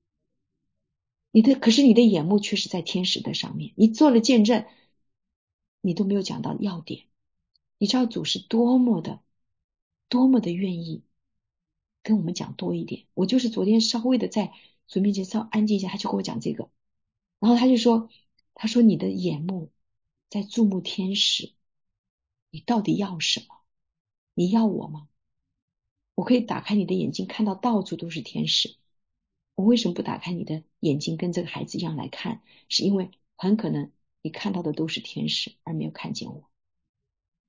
可是你的眼目却是在天使的上面，你做了见证，你都没有讲到要点。你知道主是多么的愿意跟我们讲多一点。我就是昨天稍微的在主面前稍安静一下，他就跟我讲这个，然后他说你的眼目在注目天使，你到底要什么？你要我吗？我可以打开你的眼睛看到到处都是天使，我为什么不打开你的眼睛跟这个孩子一样来看？是因为很可能你看到的都是天使而没有看见我。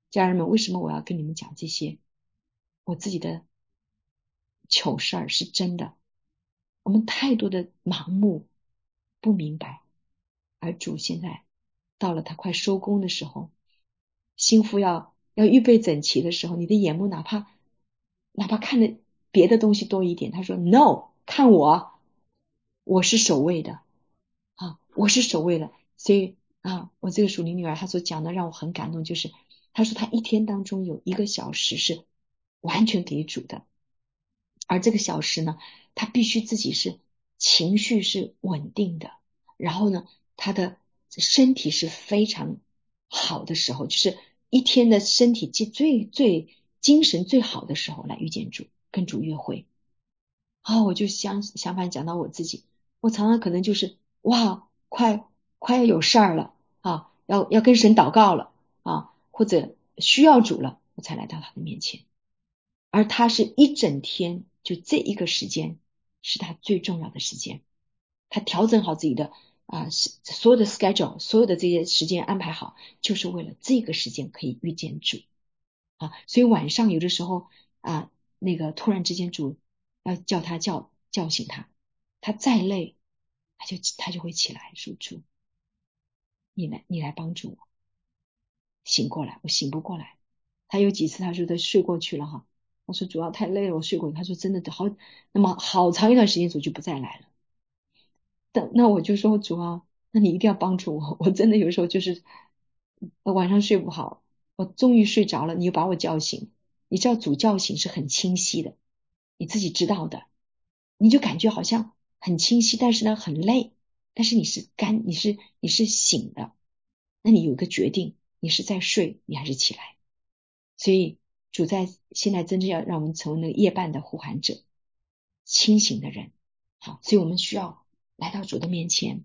家人们，为什么我要跟你们讲这些？我自己的糗事儿是真的。我们太多的盲目不明白，而主现在到了他快收工的时候，心腹要预备整齐的时候，你的眼目哪怕看的别的东西多一点，他说 no， 看我是守卫的啊，我是守卫的。所以啊，我这个属灵女儿她所讲的让我很感动，就是她说她一天当中有1个小时是完全给主的，而这个小时呢，她必须自己是情绪是稳定的，然后呢，她的身体是非常好的时候，就是一天的身体最精神最好的时候来遇见主，跟主约会。我就想法讲到我自己，我常常可能就是哇，快要有事儿了啊，要跟神祷告了啊，或者需要主了，我才来到他的面前。而他是一整天，就这一个时间是他最重要的时间，他调整好自己的所有的 schedule， 所有的这些时间安排好，就是为了这个时间可以遇见主啊。所以晚上有的时候那个突然之间主要叫他叫醒他，他再累他就会起来说主，你来帮助我醒过来，我醒不过来。他有几次他说他睡过去了哈，我说主要太累了我睡过去，他说真的那么好长一段时间主就不再来了。那我就说主啊，那你一定要帮助我，我真的有时候就是晚上睡不好，我终于睡着了，你又把我叫醒。你知道主叫醒是很清晰的，你自己知道的，你就感觉好像很清晰，但是呢很累，但是你是醒的，那你有个决定，你是在睡你还是起来。所以主在现在真正要让我们成为那个夜半的呼喊者，清醒的人。好，所以我们需要来到主的面前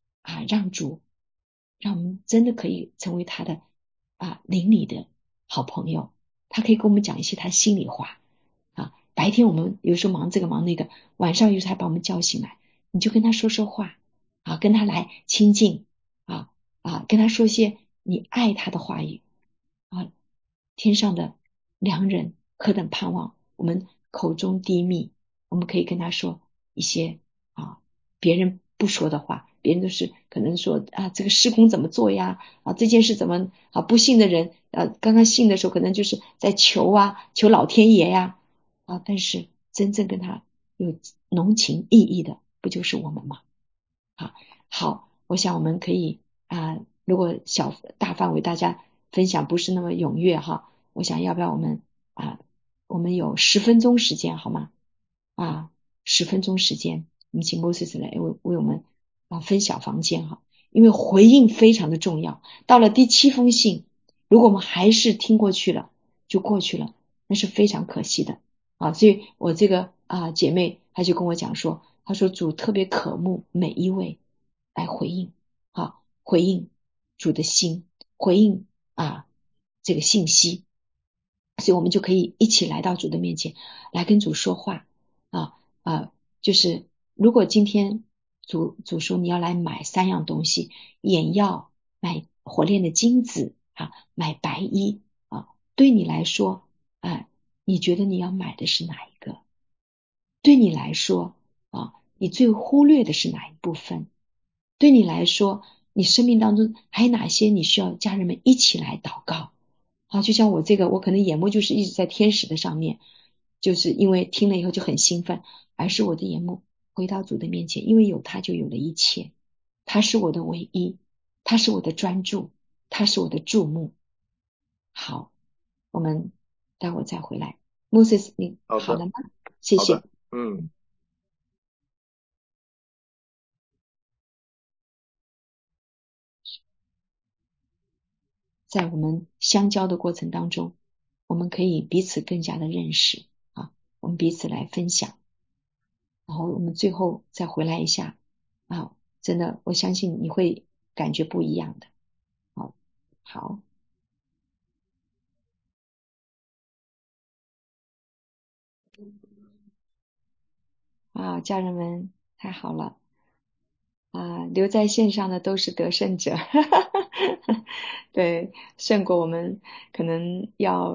让我们真的可以成为他的邻里的好朋友，他可以跟我们讲一些他心里话白天我们有时候忙这个忙那个，晚上有时候还把我们叫醒来，你就跟他说说话跟他来亲近跟他说些你爱他的话语天上的良人何等盼望我们口中低密，我们可以跟他说一些别人不说的话，别人都是可能说这个施工怎么做呀这件事怎么不信的人刚刚信的时候可能就是在求老天爷呀但是真正跟他有浓情意义的不就是我们吗？好，我想我们可以如果大范围大家分享不是那么踊跃我想要不要我们有10分钟时间好吗？10分钟时间，我们请 Moses 来为我们分小房间因为回应非常的重要。到了第7封信，如果我们还是听过去了就过去了，那是非常可惜的所以我这个姐妹她就跟我讲说，她说主特别渴慕每一位来回应回应主的心，回应这个信息，所以我们就可以一起来到主的面前来跟主说话就是如果今天主说你要来买3样东西，眼药，买火炼的金子买白衣对你来说你觉得你要买的是哪一个？对你来说你最忽略的是哪一部分？对你来说你生命当中还有哪些你需要家人们一起来祷告就像我这个我可能眼目就是一直在天使的上面，就是因为听了以后就很兴奋，而是我的眼目回到主的面前，因为有他就有了一切，他是我的唯一，他是我的专注，他是我的注目。好，我们待会儿再回来。 Moses 你好了吗？谢谢。 好的在我们相交的过程当中，我们可以彼此更加的认识我们彼此来分享，然后我们最后再回来一下真的我相信你会感觉不一样的好家人们太好了留在线上的都是得胜者对，胜过我们可能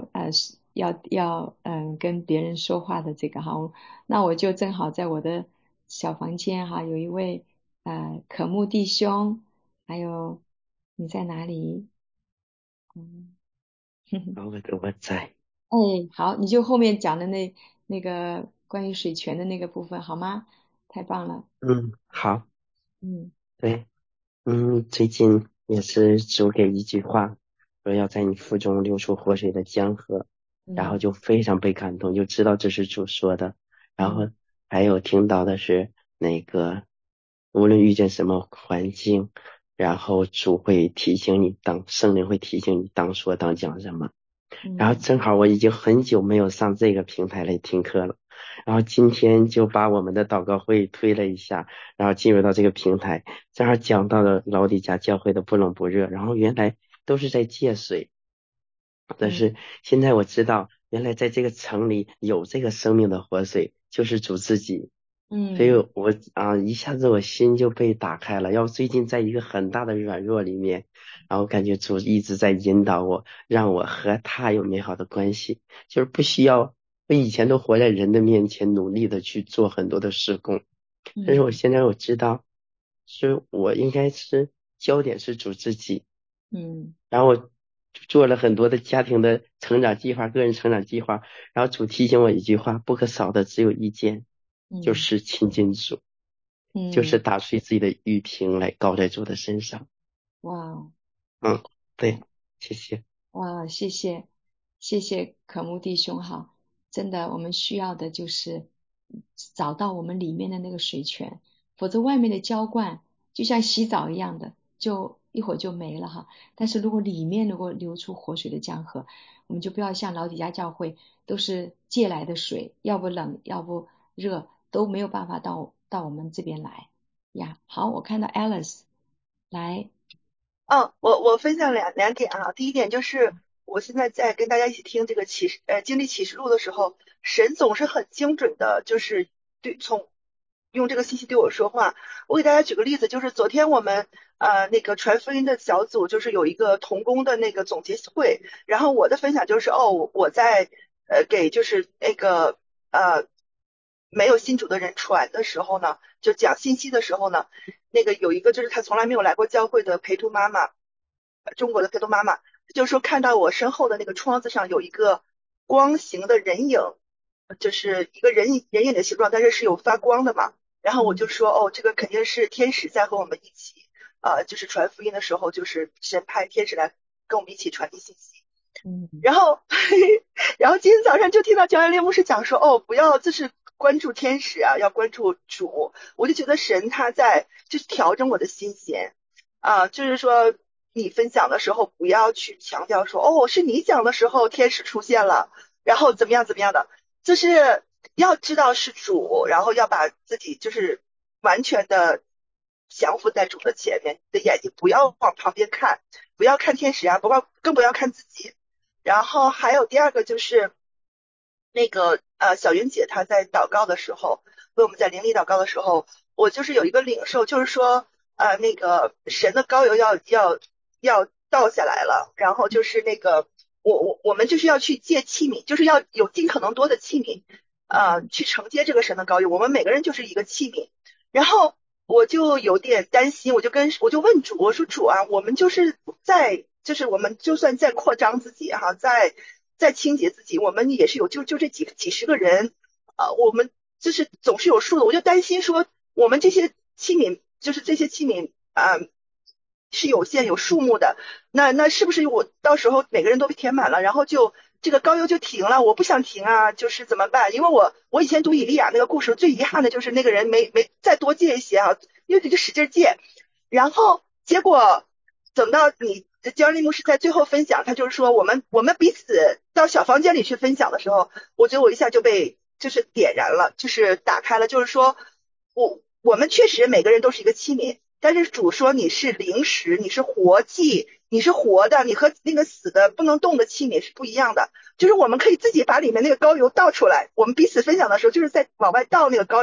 要跟别人说话的这个哈。那我就正好在我的小房间哈，有一位可慕弟兄，还有你在哪里？嗯， 我在。 哎，好，你就后面讲的那个关于水泉的那个部分好吗？太棒了。 好。 嗯对。最近也是主给一句话，说要在你腹中流出活水的江河，然后嗯就非常被感动，就知道这是主说的。然后嗯还有听到的是那个，无论遇见什么环境，然后主会提醒你圣灵会提醒你当说当讲什么。然后嗯正好我已经很久没有上这个平台来听课了，然后今天就把我们的祷告会推了一下，然后进入到这个平台，正好讲到了老底嘉教会的不冷不热，然后原来都是在借水，但嗯是现在我知道原来在这个城里有这个生命的活水，就是主自己。所以嗯我一下子我心就被打开了。要最近在一个很大的软弱里面，然后感觉主一直在引导我，让我和他有美好的关系，就是不需要，我以前都活在人的面前，努力的去做很多的事工，但是我嗯现在我知道，是我应该是焦点是主自己， 嗯然后我做了很多的家庭的成长计划、个人成长计划，然后主提醒我一句话，不可少的只有一件，就嗯是亲近主。就是嗯， 打碎自己的玉瓶来高在主的身上。 哇。 对，谢谢。 哇，谢谢可慕弟兄哈，真的，我们需要的就是找到我们里面的那个水泉，否则外面的浇灌就像洗澡一样的，就一会儿就没了哈。但是如果里面如果流出活水的江河，我们就不要像老底嘉教会都是借来的水，要不冷要不热，都没有办法到我们这边来呀。好，我看到 Alice 来。 我分享两点啊。第一点就是我现在在跟大家一起听这个经历启示录的时候，神总是很精准的，就是用这个信息对我说话。我给大家举个例子，就是昨天我们那个传福音的小组就是有一个同工的那个总结会，然后我的分享就是我在给就是那个没有信主的人传的时候呢，就讲信息的时候呢，那个有一个就是他从来没有来过教会的陪读妈妈，中国的陪读妈妈，就是说看到我身后的那个窗子上有一个光形的人影，就是一个人影的形状，但是是有发光的嘛。然后我就说这个肯定是天使在和我们一起就是传福音的时候，就是神派天使来跟我们一起传递信息。然后然后今天早上就听到焦元烈牧师讲说不要就是关注天使啊，要关注主。我就觉得神他在就是调整我的心弦就是说你分享的时候不要去强调说是你讲的时候天使出现了，然后怎么样怎么样的，就是要知道是主，然后要把自己就是完全的降服在主的前面，你的眼睛不要往旁边看，不要看天使啊，更不要看自己。然后还有第二个就是那个小云姐她在祷告的时候，为我们在灵里祷告的时候，我就是有一个领受，就是说那个神的膏油要倒下来了，然后就是那个我们就是要去借器皿，就是要有尽可能多的器皿去承接这个神的膏油，我们每个人就是一个器皿。然后我就有点担心，我就问主，我说主啊，我们就是我们就算再扩张自己哈，再清洁自己，我们也是有就这几十个人我们就是总是有数的。我就担心说我们这些器皿就是这些器皿是有限有数目的，那是不是我到时候每个人都被填满了，然后就这个膏油就停了？我不想停啊，就是怎么办？因为我以前读以利亚那个故事，最遗憾的就是那个人没再多借一些因为你就使劲借，然后结果等到你焦利牧师在最后分享，他就是说我们彼此到小房间里去分享的时候，我觉得我一下就被就是点燃了，就是打开了，就是说我们确实每个人都是一个器皿。但是主说你是灵食，你是活祭，你是活的，你和那个死的不能动的器皿是不一样的。就是我们可以自己把里面那个膏油倒出来，我们彼此分享的时候就是在往外倒那个膏油，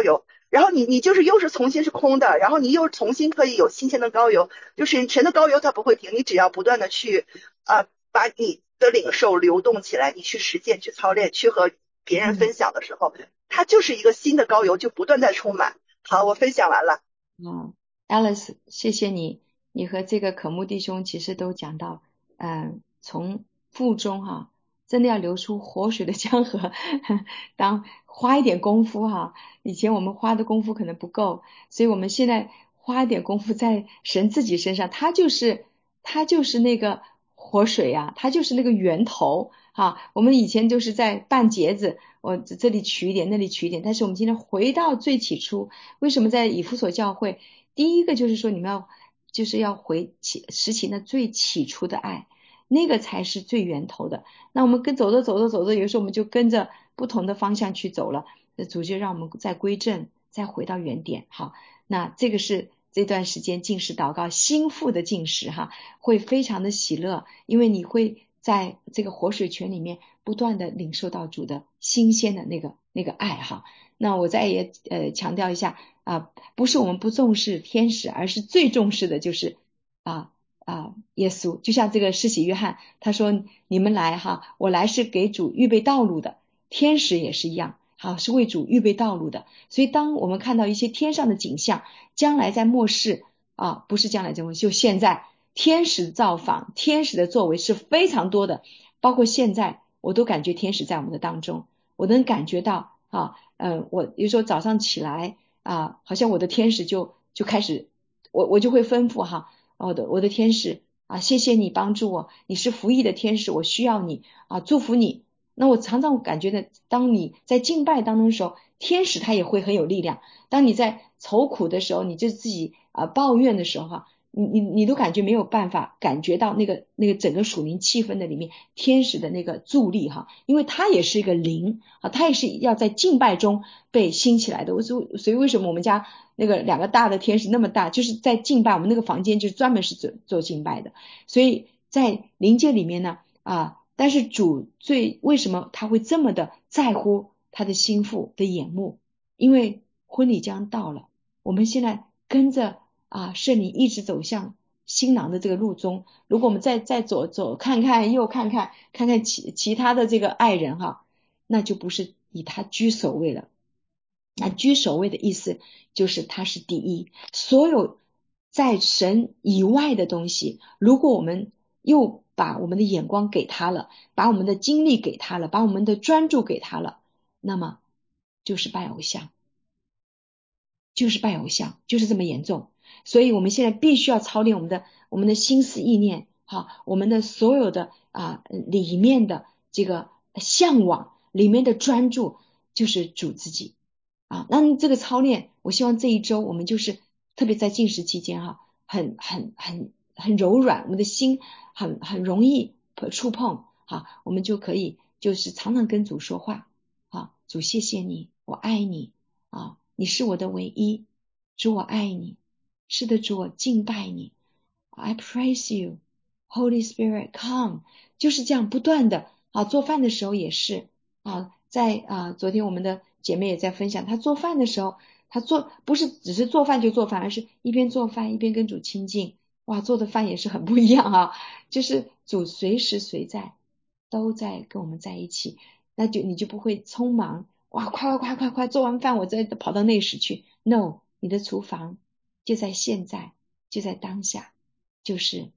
然后你就是又是重新是空的，然后你又重新可以有新鲜的膏油，就是神的膏油它不会停，你只要不断的去把你的领受流动起来，你去实践去操练去和别人分享的时候，它就是一个新的膏油就不断在充满。好，我分享完了。 Alice 谢谢你，你和这个可慕弟兄其实都讲到从腹中真的要流出活水的江河当花一点功夫以前我们花的功夫可能不够，所以我们现在花一点功夫在神自己身上，他就是那个活水他就是那个源头我们以前就是在办结子，我这里取一点那里取一点，但是我们今天回到最起初，为什么在以弗所教会第一个就是说你们要回拾起那最起初的爱，那个才是最源头的。那我们走着，有时候我们就跟着不同的方向去走了，主就让我们再归正，再回到原点。好，那这个是这段时间禁食祷告心腹的禁食会非常的喜乐，因为你会在这个活水泉里面不断的领受到主的新鲜的那个爱那我再也强调一下不是我们不重视天使，而是最重视的就是耶稣。就像这个施洗约翰他说你们来我来是给主预备道路的，天使也是一样是为主预备道路的。所以当我们看到一些天上的景象，将来在末世不是将来在末世，就现在天使造访，天使的作为是非常多的，包括现在我都感觉天使在我们的当中，我能感觉到我有时候早上起来好像我的天使就开始我就会吩咐我的天使谢谢你帮助我，你是服役的天使，我需要你祝福你。那我常常感觉呢，当你在敬拜当中的时候，天使他也会很有力量。当你在愁苦的时候，你就自己抱怨的时候你都感觉没有办法感觉到那个整个属灵气氛的里面天使的那个助力因为它也是一个灵它也是要在敬拜中被兴起来的。所以为什么我们家那个2个大的天使那么大，就是在敬拜，我们那个房间就是专门是做敬拜的。所以在灵界里面呢但是主为什么他会这么的在乎他的心腹的眼目？因为婚礼将到了，我们现在跟着圣灵一直走向新郎的这个路中，如果我们再走看看又看看其他的这个爱人那就不是以他居首位了。那居首位的意思就是他是第一，所有在神以外的东西，如果我们又把我们的眼光给他了，把我们的精力给他了，把我们的专注给他了，那么就是拜偶像，就是这么严重。所以我们现在必须要操练我们的心思意念我们的所有的里面的这个向往，里面的专注就是主自己那这个操练，我希望这一周我们就是特别在禁食期间很柔软，我们的心很容易触碰我们就可以就是常常跟主说话主谢谢你，我爱你你是我的唯一，主我爱你，是的主我敬拜你， I praise you Holy Spirit come， 就是这样不断的做饭的时候也是在昨天我们的姐妹也在分享，她做饭的时候，她不是只是做饭就做饭，而是一边做饭一边跟主亲近，做的饭也是很不一样就是主随时随在都在跟我们在一起，那你就不会匆忙快做完饭我再跑到内室去。 No， 你的厨房就在现在，就在当下，就是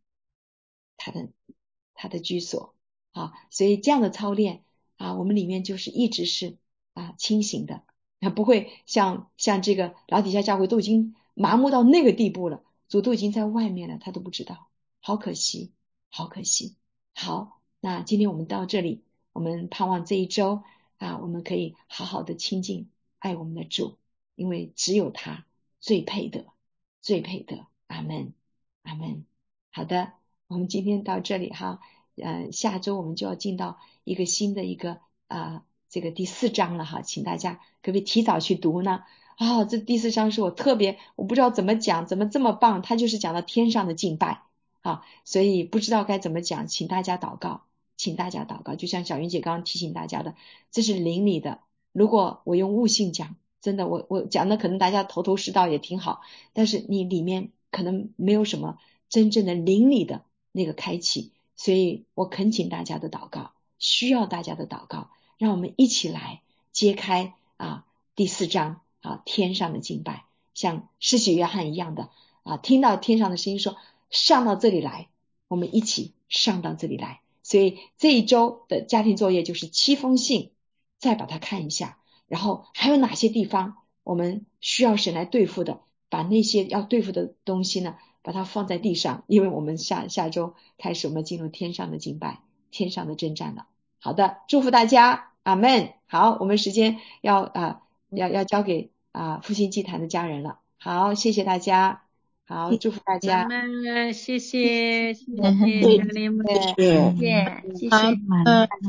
他的居所所以这样的操练我们里面就是一直是清醒的不会像这个老底下教会都已经麻木到那个地步了，主都已经在外面了，他都不知道，好可惜。好，那今天我们到这里，我们盼望这一周我们可以好好的亲近爱我们的主，因为只有他最配得。阿们。好的，我们今天到这里下周我们就要进到一个新的一个这个第4章了请大家可不可以提早去读呢？这第4章是我不知道怎么讲，怎么这么棒，它就是讲到天上的敬拜所以不知道该怎么讲，请大家祷告，就像小云姐刚刚提醒大家的，这是灵里的，如果我用悟性讲， 真的，我讲的可能大家头头是道也挺好，但是你里面可能没有什么真正的灵里的那个开启，所以我恳请大家的祷告，需要大家的祷告，让我们一起来揭开第4章天上的敬拜，像施洗约翰一样的听到天上的声音说上到这里来，我们一起上到这里来。所以这一周的家庭作业就是7封信，再把它看一下，然后还有哪些地方我们需要神来对付的，把那些要对付的东西呢，把它放在地上，因为我们下周开始我们进入天上的敬拜，天上的征战了。好的，祝福大家，阿们。好，我们时间要交给复兴祭坛的家人了。好，谢谢大家，好，祝福大家。 谢谢谢谢， 家人们， 谢谢。 谢谢。